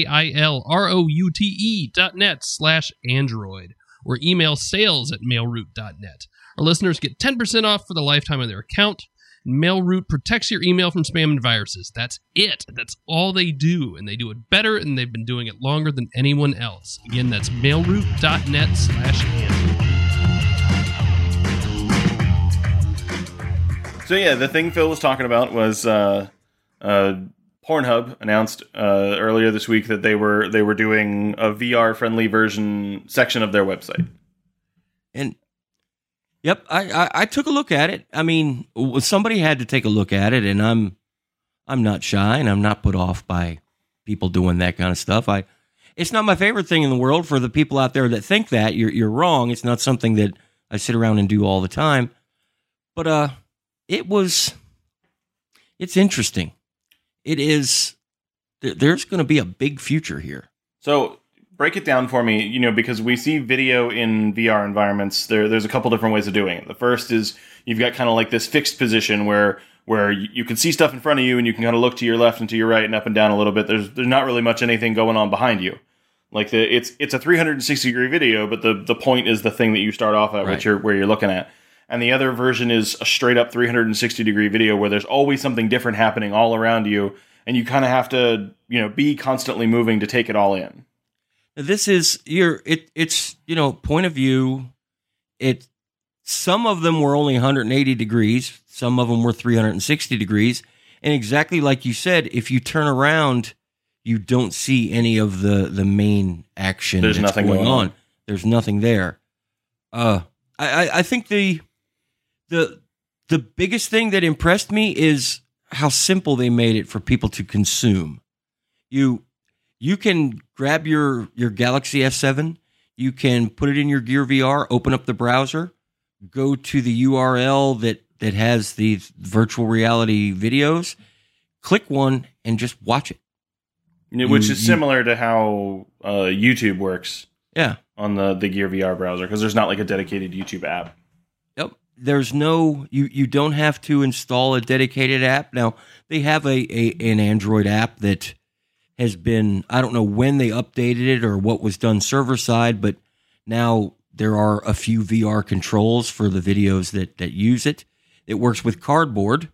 mailroute.net/Android, or email sales@mailroute.net. Our listeners get 10% off for the lifetime of their account. MailRoute protects your email from spam and viruses. That's it. That's all they do, and they do it better, and they've been doing it longer than anyone else. Again, that's mailroute.net/Android. So yeah, the thing Phil was talking about was Pornhub announced earlier this week that they were doing a VR friendly version section of their website. And yep, I took a look at it. I mean, somebody had to take a look at it, and I'm not shy, and I'm not put off by people doing that kind of stuff. It's not my favorite thing in the world. For the people out there that think that, you're wrong. It's not something that I sit around and do all the time. But it's interesting. It is. There's going to be a big future here. So break it down for me, because we see video in VR environments. There's a couple different ways of doing it. The first is you've got kind of like this fixed position where you can see stuff in front of you and you can kind of look to your left and to your right and up and down a little bit. There's not really much anything going on behind you. Like it's a 360 degree video, but the point is the thing that you start off at, right, where you're looking at. And the other version is a straight up 360 degree video where there's always something different happening all around you, and you kind of have to, be constantly moving to take it all in. This is it's point of view. Some of them were only 180 degrees, some of them were 360 degrees, and exactly like you said, if you turn around, you don't see any of the main action. There's nothing going on. There's nothing there. I think the biggest thing that impressed me is how simple they made it for people to consume. You can grab your Galaxy S7, you can put it in your Gear VR, open up the browser, go to the URL that has these virtual reality videos, click one, and just watch it. Which is similar to how YouTube works. Yeah. On the Gear VR browser, because there's not like a dedicated YouTube app. Yep. There's no, you don't have to install a dedicated app. Now, they have an Android app that has been, I don't know when they updated it or what was done server side, but now there are a few VR controls for the videos that use it. It works with Cardboard.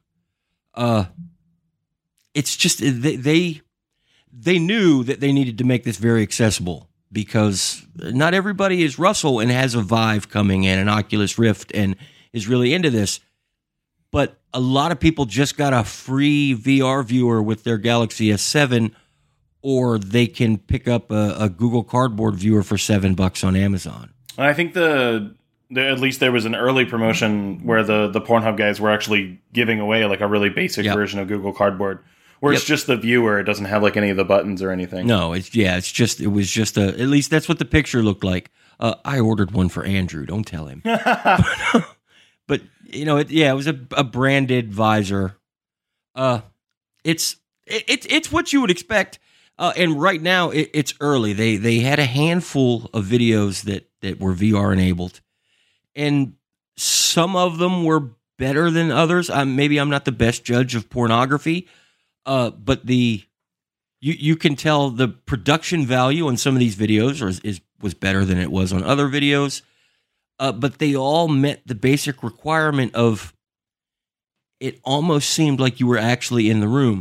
It's just, they knew that they needed to make this very accessible, because not everybody is Russell and has a Vive coming in, an Oculus Rift, and is really into this. But a lot of people just got a free VR viewer with their Galaxy S7, or they can pick up a Google Cardboard viewer for $7 on Amazon. I think at least there was an early promotion where the Pornhub guys were actually giving away like a really basic version of Google Cardboard, where it's just the viewer. It doesn't have like any of the buttons or anything. No, it was just at least that's what the picture looked like. I ordered one for Andrew. Don't tell him. But it was a branded visor. It's what you would expect. And right now it's early. They had a handful of videos that were VR enabled, and some of them were better than others. Maybe I'm not the best judge of pornography. But you can tell the production value on some of these videos was better than it was on other videos. But they all met the basic requirement of, it almost seemed like you were actually in the room.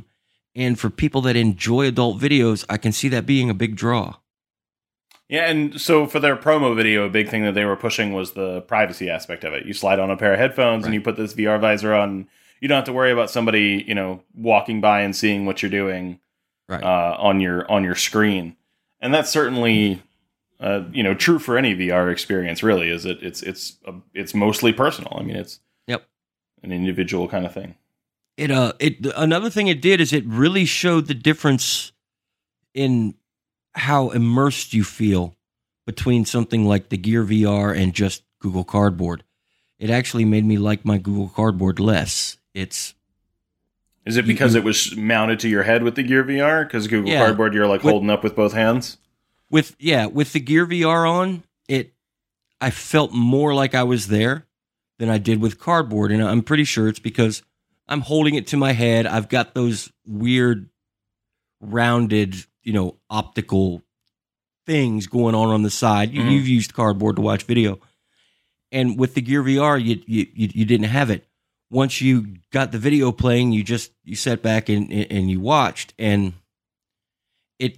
And for people that enjoy adult videos, I can see that being a big draw. Yeah, and so for their promo video, a big thing that they were pushing was the privacy aspect of it. You slide on a pair of headphones and you put this VR visor on. You don't have to worry about somebody, walking by and seeing what you're doing on your screen. And that's certainly, true for any VR experience. Really, is it's mostly personal. I mean, it's an individual kind of thing. Another thing it did is it really showed the difference in how immersed you feel between something like the Gear VR and just Google Cardboard. It actually made me like my Google Cardboard less. Is it because it was mounted to your head with the Gear VR? Because Google Cardboard, you're holding up with both hands? With the Gear VR on, I felt more like I was there than I did with Cardboard. And I'm pretty sure it's because I'm holding it to my head. I've got those weird rounded, optical things going on the side. You've used Cardboard to watch video. And with the Gear VR, you didn't have it. Once you got the video playing, you sat back and you watched, and it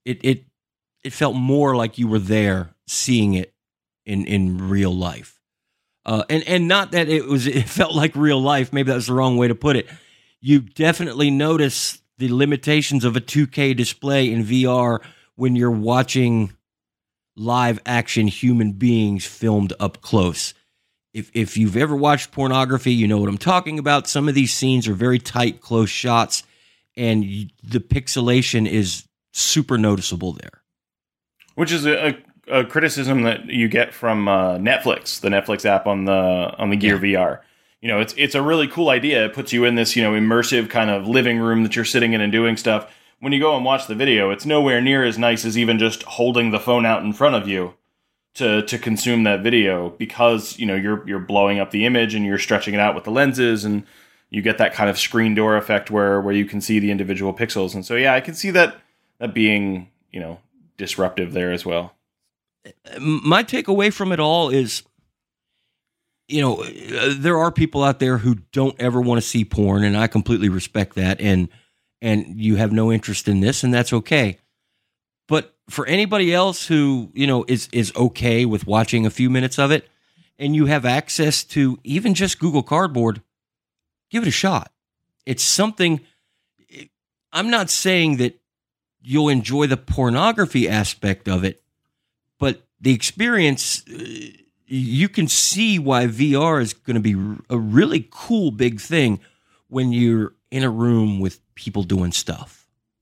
felt more like you were there seeing it in real life. And not that it felt like real life. Maybe that was the wrong way to put it. You definitely notice the limitations of a 2K display in VR when you're watching live action human beings filmed up close. If you've ever watched pornography, you know what I'm talking about. Some of these scenes are very tight, close shots, and the pixelation is super noticeable there. Which is a criticism that you get from Netflix, the Netflix app on the Gear VR. It's a really cool idea. It puts you in this, immersive kind of living room that you're sitting in and doing stuff. When you go and watch the video, it's nowhere near as nice as even just holding the phone out in front of you to consume that video, because, you're blowing up the image and you're stretching it out with the lenses, and you get that kind of screen door effect where you can see the individual pixels. And so, yeah, I can see that being, disruptive there as well. My takeaway from it all is, there are people out there who don't ever want to see porn, and I completely respect that. And you have no interest in this, and that's okay. But for anybody else who, is okay with watching a few minutes of it, and you have access to even just Google Cardboard, give it a shot. It's something. I'm not saying that you'll enjoy the pornography aspect of it, but the experience, you can see why VR is going to be a really cool big thing when you're in a room with people doing stuff.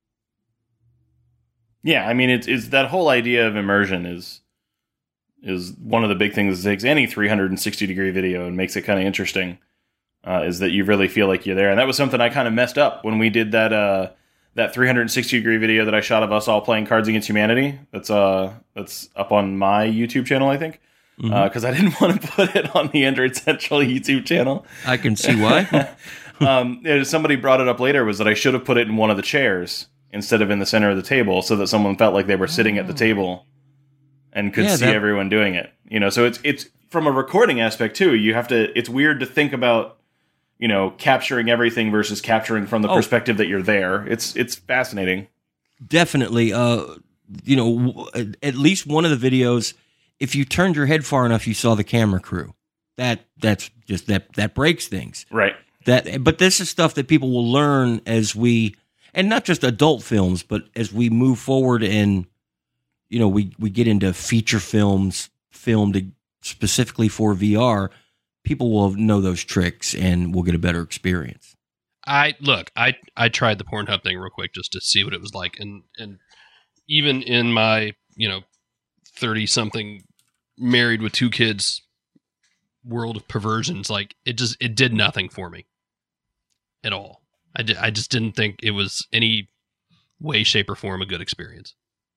Yeah, I mean, it's that whole idea of immersion is one of the big things that takes any 360-degree video and makes it kind of interesting, is that you really feel like you're there. And that was something I kind of messed up when we did that 360-degree video that I shot of us all playing Cards Against Humanity. That's up on my YouTube channel, I think, because I didn't want to put it on the Android Central YouTube channel. I can see why. Somebody brought it up later, was that I should have put it in one of the chairs instead of in the center of the table, so that someone felt like they were sitting at the table and could see everyone doing it. So it's from a recording aspect too. You have to. It's weird to think about, capturing everything versus capturing from the perspective that you're there. It's fascinating. Definitely. At least one of the videos, if you turned your head far enough, you saw the camera crew. That's just that breaks things. Right. But this is stuff that people will learn as and not just adult films, but as we move forward and, we get into feature films filmed specifically for VR, people will know those tricks and we'll get a better experience. I tried the Pornhub thing real quick just to see what it was like. And even in my, 30-something married with 2 kids world of perversions, it did nothing for me at all. I just didn't think it was any way, shape, or form a good experience.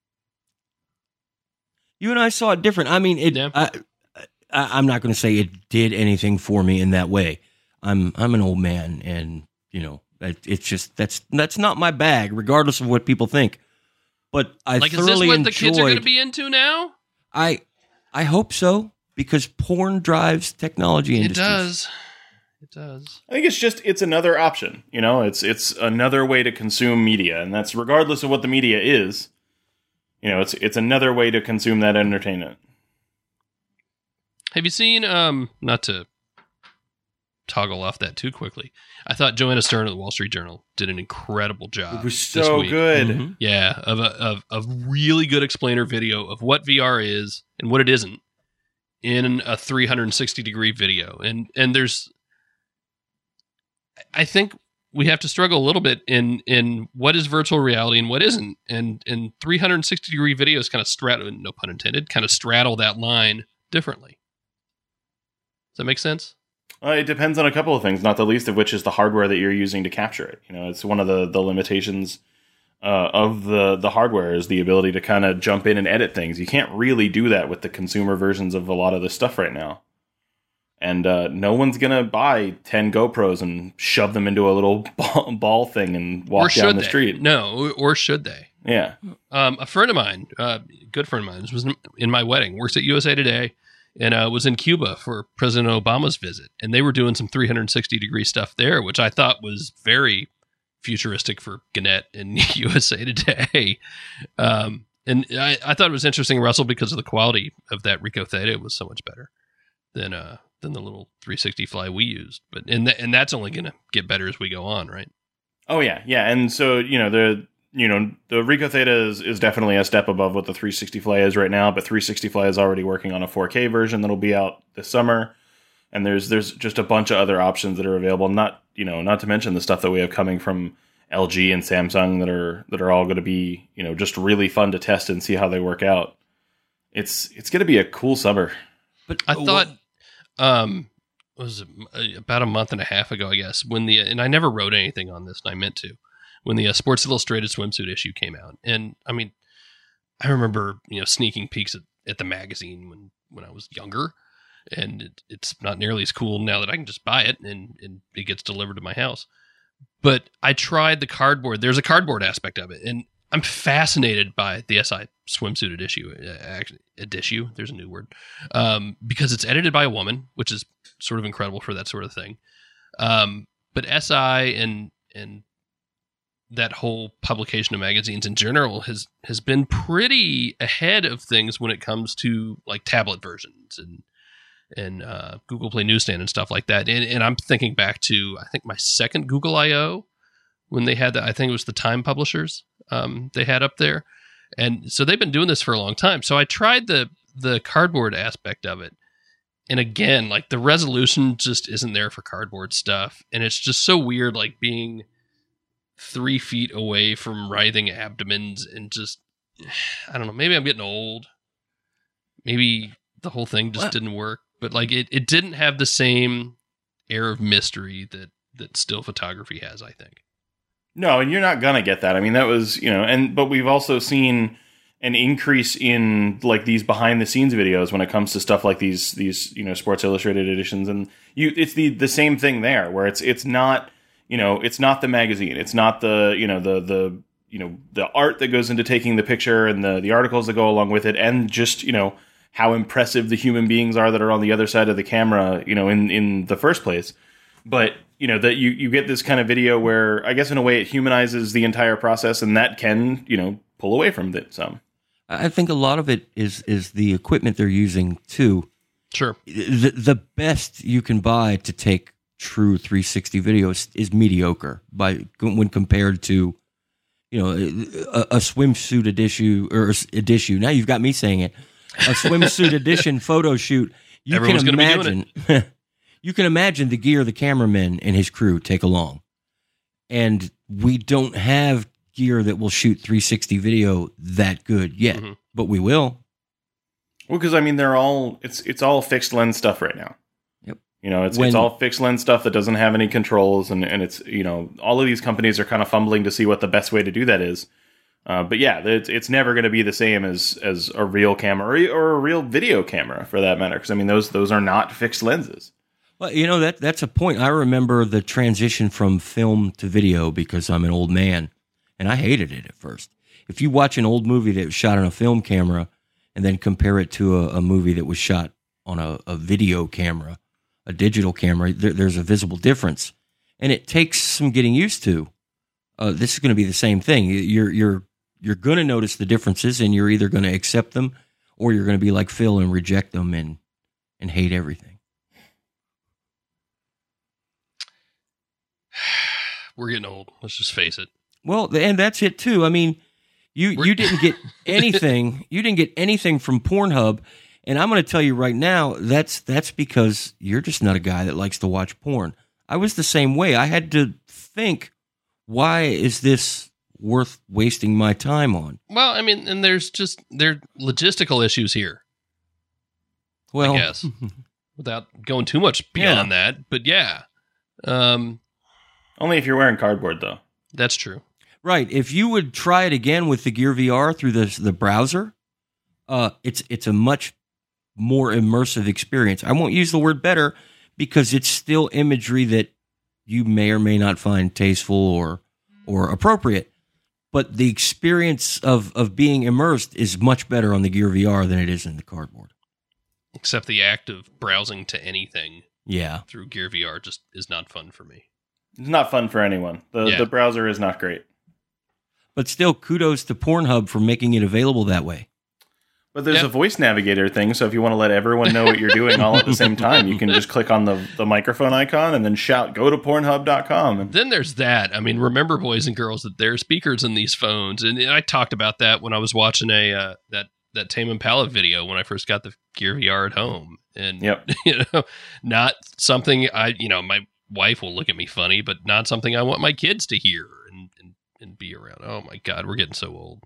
You and I saw it different. I mean, I'm not going to say it did anything for me in that way. I'm an old man, and it's just that's not my bag, regardless of what people think. But I thoroughly enjoyed. Is this what the kids are going to be into now? I hope so, because porn drives technology industries. It does. I think it's another option. You know, it's another way to consume media, and that's regardless of what the media is. You know, it's another way to consume that entertainment. Have you seen, not to toggle off that too quickly, I thought Joanna Stern of the Wall Street Journal did an incredible job. It was so good. Mhm. Yeah, of a really good explainer video of what VR is and what it isn't in a 360-degree video. And there's, I think we have to struggle a little bit in what is virtual reality and what isn't. And 360-degree videos kind of straddle, no pun intended, kind of straddle that line differently. Does that make sense? It depends on a couple of things, not the least of which is the hardware that you're using to capture it. You know, it's one of the limitations of the hardware is the ability to kind of jump in and edit things. You can't really do that with the consumer versions of a lot of this stuff right now. And no one's going to buy 10 GoPros and shove them into a little ball thing and walk down the street. No, or should they? Yeah. A friend of mine, good friend of mine, was in my wedding, works at USA Today, and was in Cuba for President Obama's visit. And they were doing some 360-degree stuff there, which I thought was very futuristic for Gannett and USA Today. And I thought it was interesting, Russell, because of the quality of that Ricoh Theta was so much better than the little 360 Fly we used. But and that's only going to get better as we go on, right? Oh yeah, yeah. And so the Ricoh Theta is definitely a step above what the 360 Fly is right now. But 360 Fly is already working on a 4K version that'll be out this summer. And there's just a bunch of other options that are available. Not to mention the stuff that we have coming from LG and Samsung that are all going to be just really fun to test and see how they work out. It's going to be a cool summer. But I thought, was about a month and a half ago, I guess, and I never wrote anything on this, and I meant to, when the Sports Illustrated swimsuit issue came out. And I mean, I remember, sneaking peeks at the magazine when I was younger, and it's not nearly as cool now that I can just buy it and it gets delivered to my house. But I tried the cardboard. There's a cardboard aspect of it, and I'm fascinated by the SI swimsuit edissue. There's a new word, because it's edited by a woman, which is sort of incredible for that sort of thing. But SI and that whole publication of magazines in general has been pretty ahead of things when it comes to like tablet versions and Google Play Newsstand and stuff like that. And I'm thinking back to, I think, my second Google I/O when they had I think it was the Time publishers they had up there. And so they've been doing this for a long time. So I tried the cardboard aspect of it. And again, like the resolution just isn't there for cardboard stuff. And it's just so weird, like being 3 feet away from writhing abdomens and just, I don't know, maybe I'm getting old. Maybe the whole thing just didn't work. But like it didn't have the same air of mystery that still photography has, I think. No, and you're not gonna get that. I mean, that was, but we've also seen an increase in like these behind the scenes videos when it comes to stuff like these Sports Illustrated editions, and it's the same thing there, where it's not, it's not the magazine, it's not the the art that goes into taking the picture and the articles that go along with it, and just how impressive the human beings are that are on the other side of the camera, in the first place. But, that you get this kind of video where, I guess in a way, it humanizes the entire process, and that can, pull away from it some. I think a lot of it is the equipment they're using, too. Sure. The best you can buy to take true 360 videos is mediocre when compared to, a swimsuit edition. Now you've got me saying it. A swimsuit edition photo shoot. Everyone's going to be doing it. You can imagine the gear the cameraman and his crew take along. And we don't have gear that will shoot 360 video that good yet, but we will. Well, because I mean, it's all fixed lens stuff right now. Yep. It's all fixed lens stuff that doesn't have any controls, and it's all of these companies are kind of fumbling to see what the best way to do that is. But yeah, it's never going to be the same as a real camera or a real video camera, for that matter. Because I mean, those are not fixed lenses. Well, that's a point. I remember the transition from film to video because I'm an old man, and I hated it at first. If you watch an old movie that was shot on a film camera and then compare it to a movie that was shot on a video camera, a digital camera, there's a visible difference, and it takes some getting used to. This is going to be the same thing. You're going to notice the differences, and you're either going to accept them, or you're going to be like Phil and reject them and hate everything. We're getting old. Let's just face it. Well, and that's it too. I mean, you didn't get anything. You didn't get anything from Pornhub, and I'm going to tell you right now, that's because you're just not a guy that likes to watch porn. I was the same way. I had to think, why is this worth wasting my time on? Well, I mean, and there are logistical issues here. Well, I guess without going too much beyond that, but yeah. Only if you're wearing cardboard, though. That's true. Right. If you would try it again with the Gear VR through the browser, it's a much more immersive experience. I won't use the word better because it's still imagery that you may or may not find tasteful or appropriate. But the experience of being immersed is much better on the Gear VR than it is in the cardboard. Except the act of browsing to anything through Gear VR just is not fun for me. It's not fun for anyone. The browser is not great. But still, kudos to Pornhub for making it available that way. But there's a voice navigator thing, so if you want to let everyone know what you're doing all at the same time, you can just click on the microphone icon and then shout, go to Pornhub.com. And then there's that. I mean, remember, boys and girls, that there are speakers in these phones. And I talked about that when I was watching that Tame Impala video when I first got the Gear VR at home. And, not something my wife will look at me funny, but not something I want my kids to hear and be around. Oh my God, we're getting so old.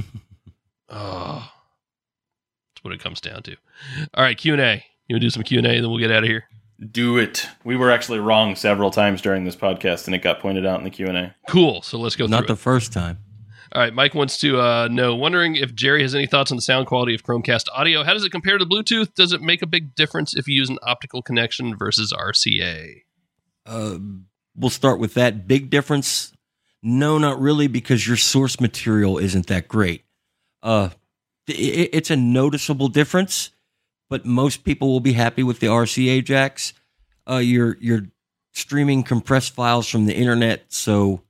Oh, that's what it comes down to. All right, Q&A. You want to do some Q&A, then we'll get out of here? Do it. We were actually wrong several times during this podcast, and it got pointed out in the Q&A. Cool. So let's go through Not the it. first time. All right, Mike wants to know, wondering if Jerry has any thoughts on the sound quality of Chromecast audio. How does it compare to Bluetooth? Does it make a big difference if you use an optical connection versus RCA? We'll start with that. Big difference? No, not really, because your source material isn't that great. It's a noticeable difference, but most people will be happy with the RCA jacks. You're streaming compressed files from the internet, so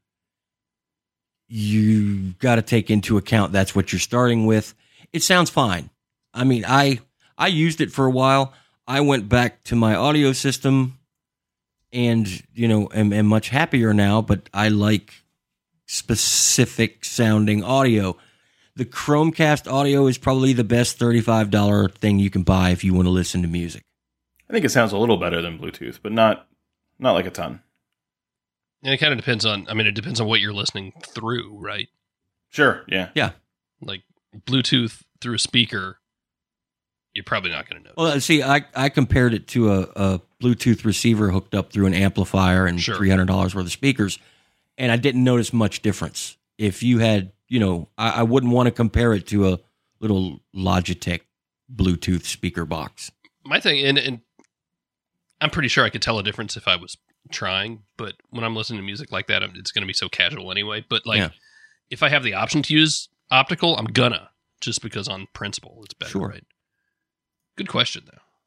you got to take into account that's what you're starting with. It sounds fine. I mean, I used it for a while. I went back to my audio system and, am much happier now, but I like specific sounding audio. The Chromecast audio is probably the best $35 thing you can buy if you want to listen to music. I think it sounds a little better than Bluetooth, but not like a ton. And it kind of depends on, it depends on what you're listening through, right? Sure, yeah. Yeah. Like Bluetooth through a speaker, you're probably not going to know. Well, see, I compared it to a Bluetooth receiver hooked up through an amplifier and $300 worth of speakers, and I didn't notice much difference. If you had, I wouldn't want to compare it to a little Logitech Bluetooth speaker box. My thing, and I'm pretty sure I could tell a difference if I was trying, but when I'm listening to music like that, it's going to be so casual anyway. But if I have the option to use optical, I'm gonna, just because on principle it's better, right? Good question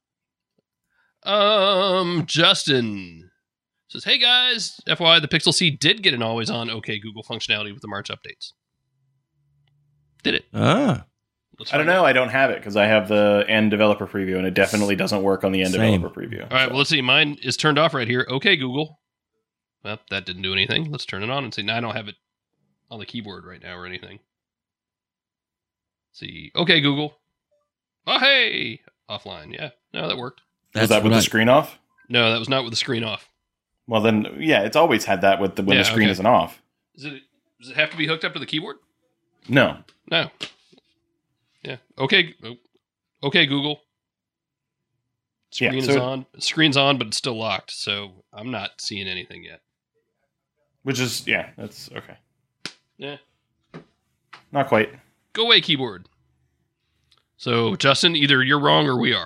though. Justin says, "Hey guys, FYI, the Pixel C did get an always-on OK Google functionality with the March updates. Did it? I don't know. I don't have it because I have the end developer preview, and it definitely doesn't work on the end developer preview. All right, well, let's see. Mine is turned off right here. OK Google. Well, that didn't do anything. Let's turn it on and see. Now I don't have it on the keyboard right now or anything. Let's see. OK Google. Oh, hey! Offline. Yeah. No, that worked. Was that with the screen off? No, that was not with the screen off. Well, then, yeah, it's always had that when the screen isn't off. Does it have to be hooked up to the keyboard? No. Yeah. Okay, Google. Screen is on. Screen's on, but it's still locked, so I'm not seeing anything yet. Which is, that's okay. Yeah. Not quite. Go away, keyboard. So, Justin, either you're wrong or we are.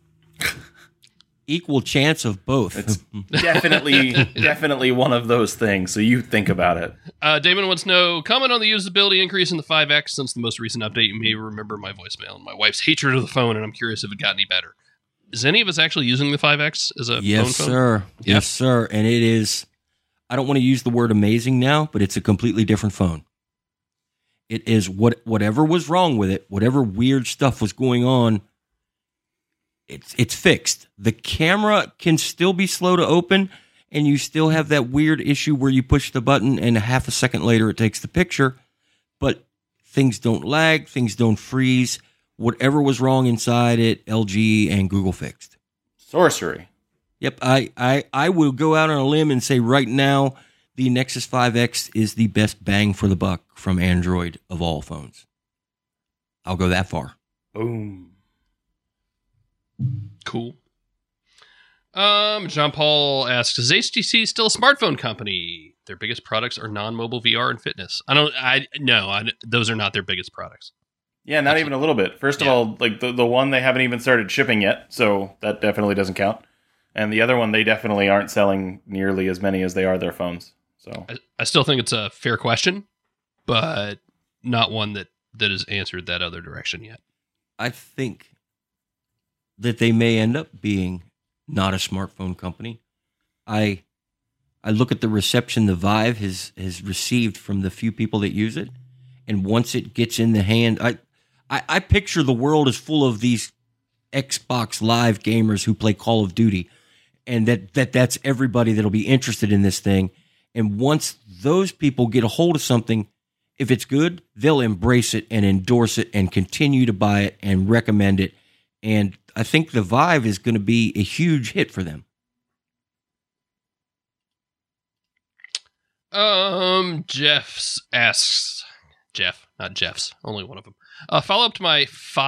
Equal chance of both. It's definitely one of those things, so you think about it. Damon wants to know, comment on the usability increase in the 5X since the most recent update. You may remember my voicemail and my wife's hatred of the phone, and I'm curious if it got any better. Is any of us actually using the 5X as a Yes, phone? sir. Yep. Yes, sir. And it is, I don't want to use the word amazing now, but it's a completely different phone. It is whatever was wrong with it, whatever weird stuff was going on, it's fixed. The camera can still be slow to open, and you still have that weird issue where you push the button and a half a second later it takes the picture, but things don't lag, things don't freeze. Whatever was wrong inside it, LG and Google fixed. Sorcery. Yep, I will go out on a limb and say right now the Nexus 5X is the best bang for the buck from Android of all phones. I'll go that far. Boom. Cool. Jean Paul asks, is HTC still a smartphone company? Their biggest products are non-mobile VR and fitness. Those are not their biggest products. Yeah, not even a little bit. First of all, like the one they haven't even started shipping yet, so that definitely doesn't count. And the other one, they definitely aren't selling nearly as many as they are their phones. So I still think it's a fair question, but not one that has answered that other direction yet. I think that they may end up being not a smartphone company. I look at the reception the Vive has received from the few people that use it, and once it gets in the hand, I picture the world as full of these Xbox Live gamers who play Call of Duty, and that's everybody that'll be interested in this thing. And once those people get a hold of something, if it's good, they'll embrace it and endorse it and continue to buy it and recommend it. And I think the Vive is going to be a huge hit for them. Jeffs asks, not Jeffs, only one of them. Follow up to my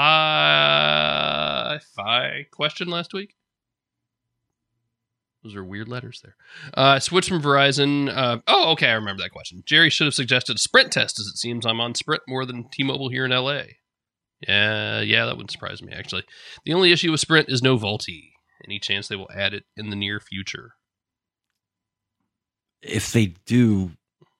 Fi question last week. Those are weird letters there. I switched from Verizon. Okay, I remember that question. Jerry should have suggested a Sprint test, as it seems I'm on Sprint more than T-Mobile here in LA. Yeah, that wouldn't surprise me, actually. The only issue with Sprint is no VoLTE. Any chance they will add it in the near future? If they do,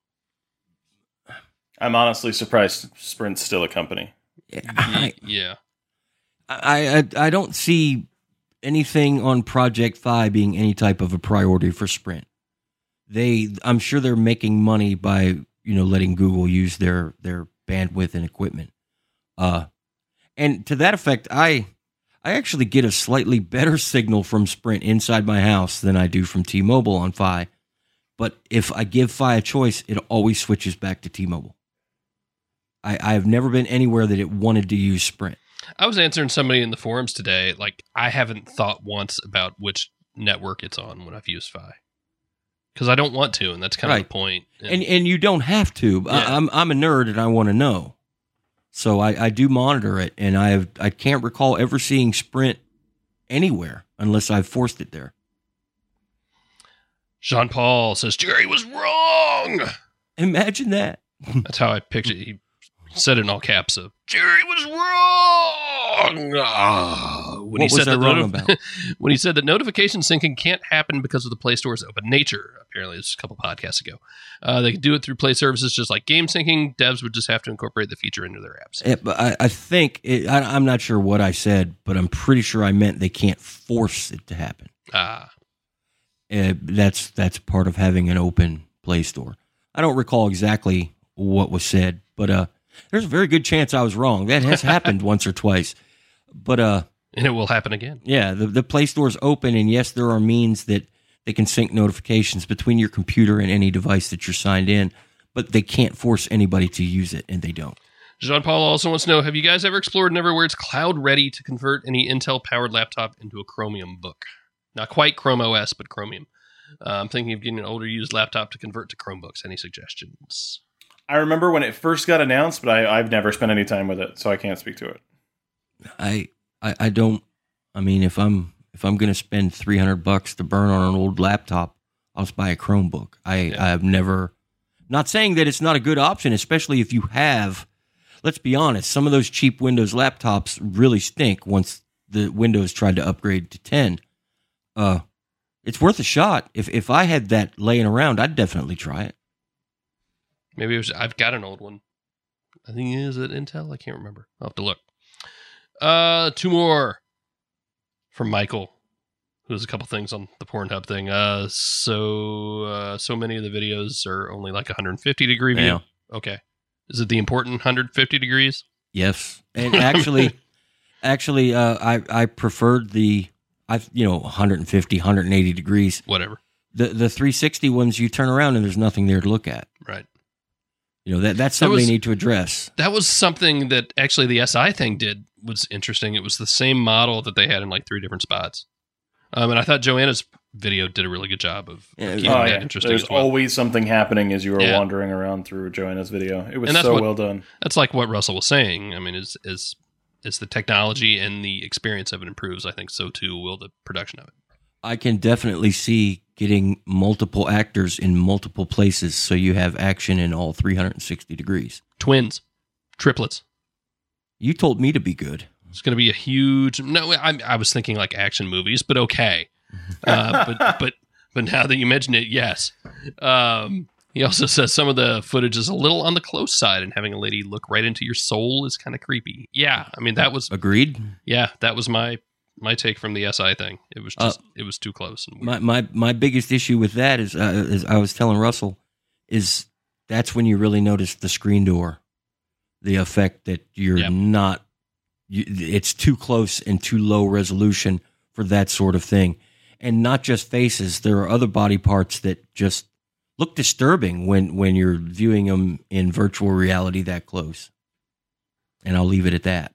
I'm honestly surprised Sprint's still a company. Yeah. I don't see anything on Project Fi being any type of a priority for Sprint. I'm sure they're making money by letting Google use their bandwidth and equipment. And to that effect, I actually get a slightly better signal from Sprint inside my house than I do from T-Mobile on Fi. But if I give Fi a choice, it always switches back to T-Mobile. I have never been anywhere that it wanted to use Sprint. I was answering somebody in the forums today. Like, I haven't thought once about which network it's on when I've used Fi. Because I don't want to, and that's kind of the point. And you don't have to. Yeah. I'm a nerd, and I want to know. So I do monitor it, and I can't recall ever seeing Sprint anywhere unless I've forced it there. Jean Paul says, Jerry was wrong. Imagine that. That's how I pictured it. He said it in all caps of, Jerry was wrong. When what was I wrong about? When he said that notification syncing can't happen because of the Play Store's open nature. Apparently, it's a couple podcasts ago. They could do it through Play services just like game syncing. Devs would just have to incorporate the feature into their apps. Yeah, but I think, I'm not sure what I said, but I'm pretty sure I meant they can't force it to happen. That's part of having an open Play Store. I don't recall exactly what was said, but there's a very good chance I was wrong. That has happened once or twice. But and it will happen again. Yeah, the Play Store is open, and yes, there are means that they can sync notifications between your computer and any device that you're signed in, but they can't force anybody to use it, and they don't. Jean-Paul also wants to know, have you guys ever explored Neverware's cloud ready to convert any Intel-powered laptop into a Chromium book? Not quite Chrome OS, but Chromium. I'm thinking of getting an older used laptop to convert to Chromebooks. Any suggestions? I remember when it first got announced, but I've never spent any time with it, so I can't speak to it. I don't. I mean, if I'm going to spend $300 to burn on an old laptop, I'll just buy a Chromebook. I've never. Not saying that it's not a good option, especially if you have. Let's be honest. Some of those cheap Windows laptops really stink once the Windows tried to upgrade to 10. It's worth a shot. If I had that laying around, I'd definitely try it. Maybe I've got an old one. I think is it Intel? I can't remember. I'll have to look. Two more. from Michael, who has a couple things on the Pornhub thing. So many of the videos are only like 150 degree view. Yeah. Okay. Is it the important 150 degrees? Yes. And actually, I preferred the 150, 180 degrees. Whatever. The 360 ones, you turn around and there's nothing there to look at. Right. That's something they need to address. That was something that actually the SI thing did was interesting. It was the same model that they had in like 3 different spots. And I thought Joanna's video did a really good job of keeping that interesting. There's as well. always something happening as you were wandering around through Joanna's video. It was so well done. That's like what Russell was saying. I mean, as the technology and the experience of it improves, I think so too will the production of it. I can definitely see getting multiple actors in multiple places so you have action in all 360 degrees. Twins. Triplets. You told me to be good. It's going to be a huge... No, I was thinking like action movies, but okay. But now that you mention it, yes. He also says some of the footage is a little on the close side, and having a lady look right into your soul is kind of creepy. Yeah, I mean, that was... Agreed? Yeah, that was my take from the SI thing. It was just it was too close. And weird. My biggest issue with that is I was telling Russell, is that's when you really notice the screen door, the effect that you're not... it's too close and too low resolution for that sort of thing. And not just faces, there are other body parts that just look disturbing when you're viewing them in virtual reality that close. And I'll leave it at that.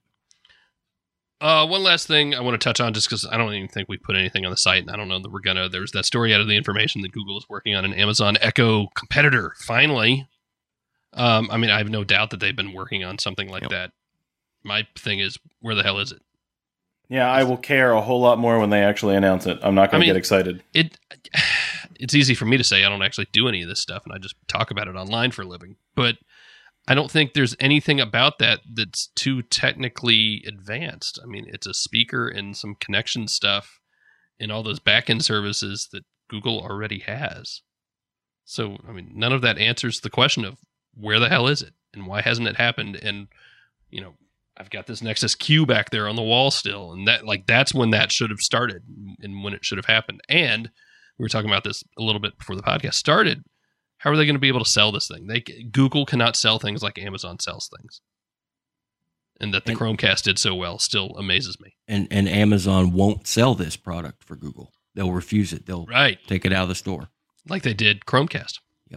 One last thing I want to touch on, just because I don't even think we put anything on the site, and I don't know that we're going to. There's that story out of the information that Google is working on an Amazon Echo competitor, finally. I mean, I have no doubt that they've been working on something like that. My thing is, where the hell is it? Yeah, I will care a whole lot more when they actually announce it. I'm not going to get excited. It's easy for me to say I don't actually do any of this stuff, and I just talk about it online for a living. But I don't think there's anything about that that's too technically advanced. I mean, it's a speaker and some connection stuff and all those back-end services that Google already has. So, I mean, none of that answers the question of where the hell is it and why hasn't it happened? And, I've got this Nexus Q back there on the wall still, and that's when that should have started and when it should have happened. And we were talking about this a little bit before the podcast started. How are they going to be able to sell this thing? Google cannot sell things like Amazon sells things. And that the Chromecast did so well still amazes me. And Amazon won't sell this product for Google. They'll refuse it. They'll take it out of the store. Like they did Chromecast. Yep.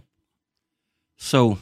So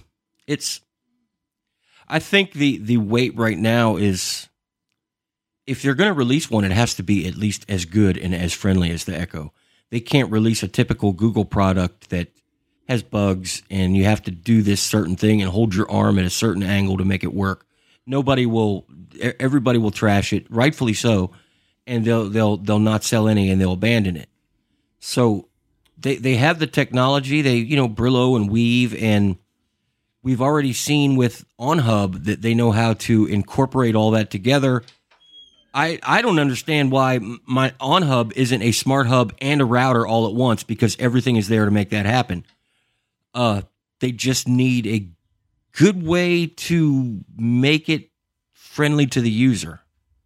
I think the wait right now is, if they're going to release one, it has to be at least as good and as friendly as the Echo. They can't release a typical Google product that has bugs and you have to do this certain thing and hold your arm at a certain angle to make it work. Everybody will trash it, rightfully so, and they'll not sell any and they'll abandon it. So they have the technology, Brillo and Weave, and we've already seen with OnHub that they know how to incorporate all that together. I don't understand why my OnHub isn't a smart hub and a router all at once, because everything is there to make that happen. They just need a good way to make it friendly to the user.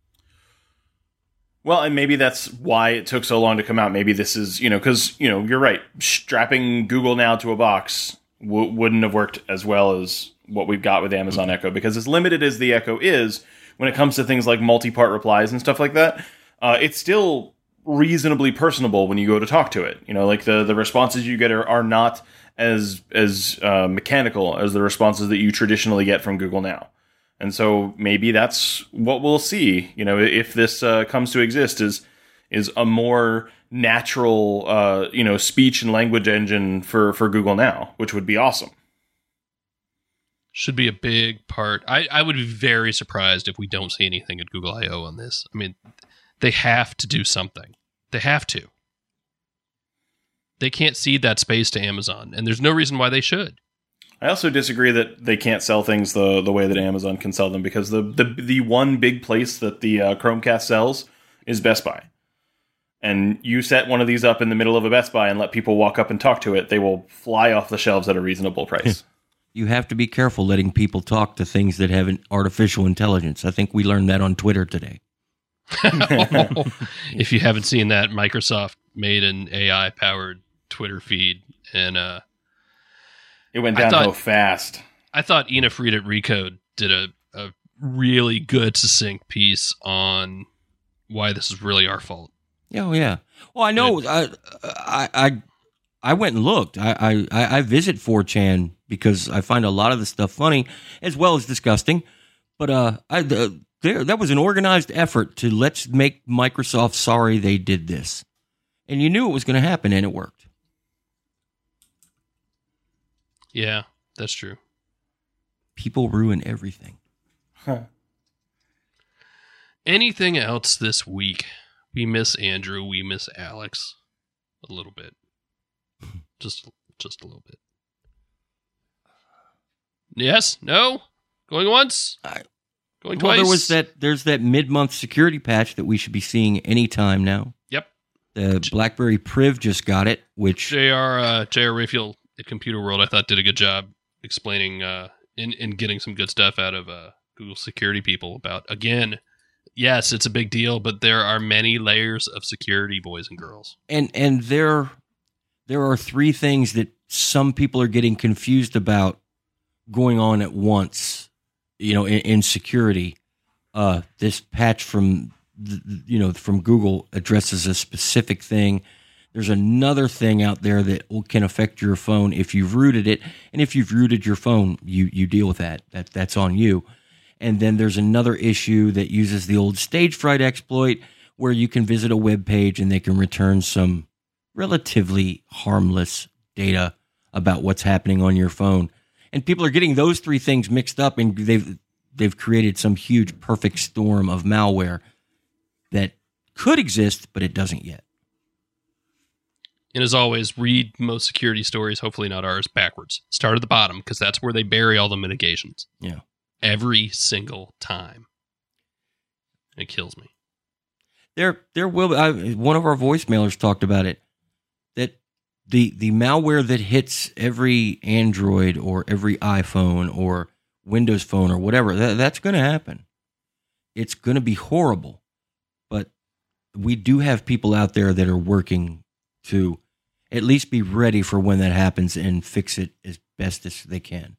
Well, and maybe that's why it took so long to come out. Maybe this is, because, you're right. Strapping Google Now to a box wouldn't have worked as well as what we've got with Amazon Echo, because as limited as the Echo is, when it comes to things like multi-part replies and stuff like that, it's still reasonably personable when you go to talk to it. Like the responses you get are not as mechanical as the responses that you traditionally get from Google Now. And so maybe that's what we'll see, if this comes to exist, is a more natural, speech and language engine for Google Now, which would be awesome. Should be a big part. I would be very surprised if we don't see anything at Google I/O on this. I mean, they have to do something. They have to. They can't cede that space to Amazon, and there's no reason why they should. I also disagree that they can't sell things the way that Amazon can sell them, because the one big place that the Chromecast sells is Best Buy. And you set one of these up in the middle of a Best Buy and let people walk up and talk to it, they will fly off the shelves at a reasonable price. You have to be careful letting people talk to things that have an artificial intelligence. I think we learned that on Twitter today. If you haven't seen that, Microsoft made an AI-powered Twitter feed, and it went downhill fast. I thought Ina Fried at Recode did a really good, succinct piece on why this is really our fault. Oh, yeah. Well, I know. I went and looked. I visit 4chan because I find a lot of the stuff funny as well as disgusting. But that was an organized effort to let's make Microsoft sorry they did this. And you knew it was going to happen, and it worked. Yeah, that's true. People ruin everything. Huh. Anything else this week? We miss Andrew. We miss Alex a little bit. Just a little bit. Yes? No? Going once? Going twice? Well, there's that mid-month security patch that we should be seeing anytime now. Yep. The BlackBerry Priv just got it, which J.R. Rayfield at Computer World, I thought, did a good job explaining and getting some good stuff out of Google security people about, again, yes, it's a big deal, but there are many layers of security, boys and girls. And there are three things that some people are getting confused about going on at once, in security. This patch from Google addresses a specific thing. There's another thing out there that can affect your phone if you've rooted it. And if you've rooted your phone, you deal with that. That's on you. And then there's another issue that uses the old stage fright exploit where you can visit a web page and they can return some relatively harmless data about what's happening on your phone. And people are getting those three things mixed up, and they've created some huge perfect storm of malware that could exist, but it doesn't yet. And as always, read most security stories, hopefully not ours, backwards. Start at the bottom, because that's where they bury all the mitigations. Yeah. Every single time. It kills me. There will be, one of our voicemailers talked about it, that the malware that hits every Android or every iPhone or Windows phone or whatever, that's going to happen. It's going to be horrible. But we do have people out there that are working to at least be ready for when that happens and fix it as best as they can.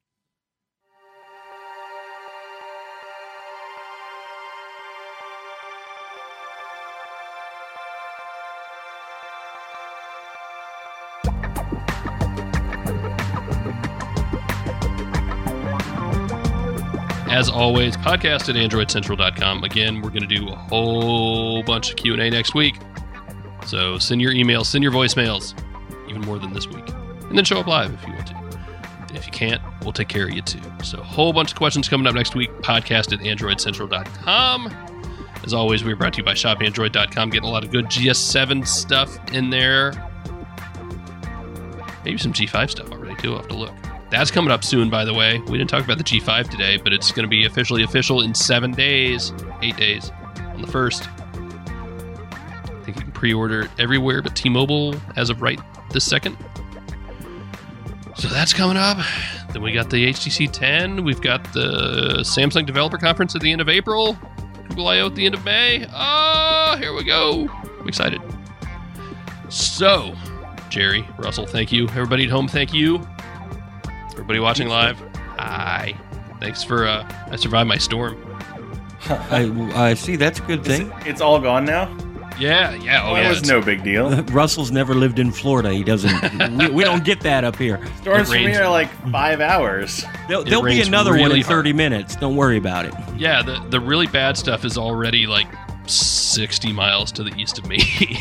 As always, podcast at androidcentral.com. Again, we're going to do a whole bunch of Q&A next week. So send your emails, send your voicemails, even more than this week. And then show up live if you want to. And if you can't, we'll take care of you too. So a whole bunch of questions coming up next week. Podcast at androidcentral.com. As always, we're brought to you by shopandroid.com. Getting a lot of good GS7 stuff in there. Maybe some G5 stuff already too. I'll have to look. That's coming up soon, by the way. We didn't talk about the G5 today, but it's going to be officially official in 7 days, 8 days, on the 1st. I think you can pre-order it everywhere but T-Mobile as of right this second. So that's coming up. Then we got the HTC 10. We've got the Samsung Developer Conference at the end of April. Google I/O at the end of May. Oh, here we go. I'm excited. So, Jerry, Russell, thank you. Everybody at home, thank you. Everybody watching live, hi. Thanks for, I survived my storm. I see, that's a good thing. It's all gone now? Yeah. Oh, Well, yeah. it was no big deal. Russell's never lived in Florida. He doesn't. we don't get that up here. Storms for me rains. are like 5 hours. There'll be rains another one really in 30 minutes. Don't worry about it. Yeah, the really bad stuff is already like 60 miles to the east of me.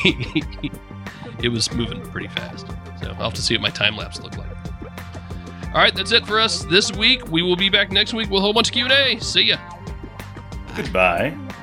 It was moving pretty fast. So I'll have to see what my time lapse looked like. All right, that's it for us this week. We will be back next week with a whole bunch of Q&A. See ya. Goodbye.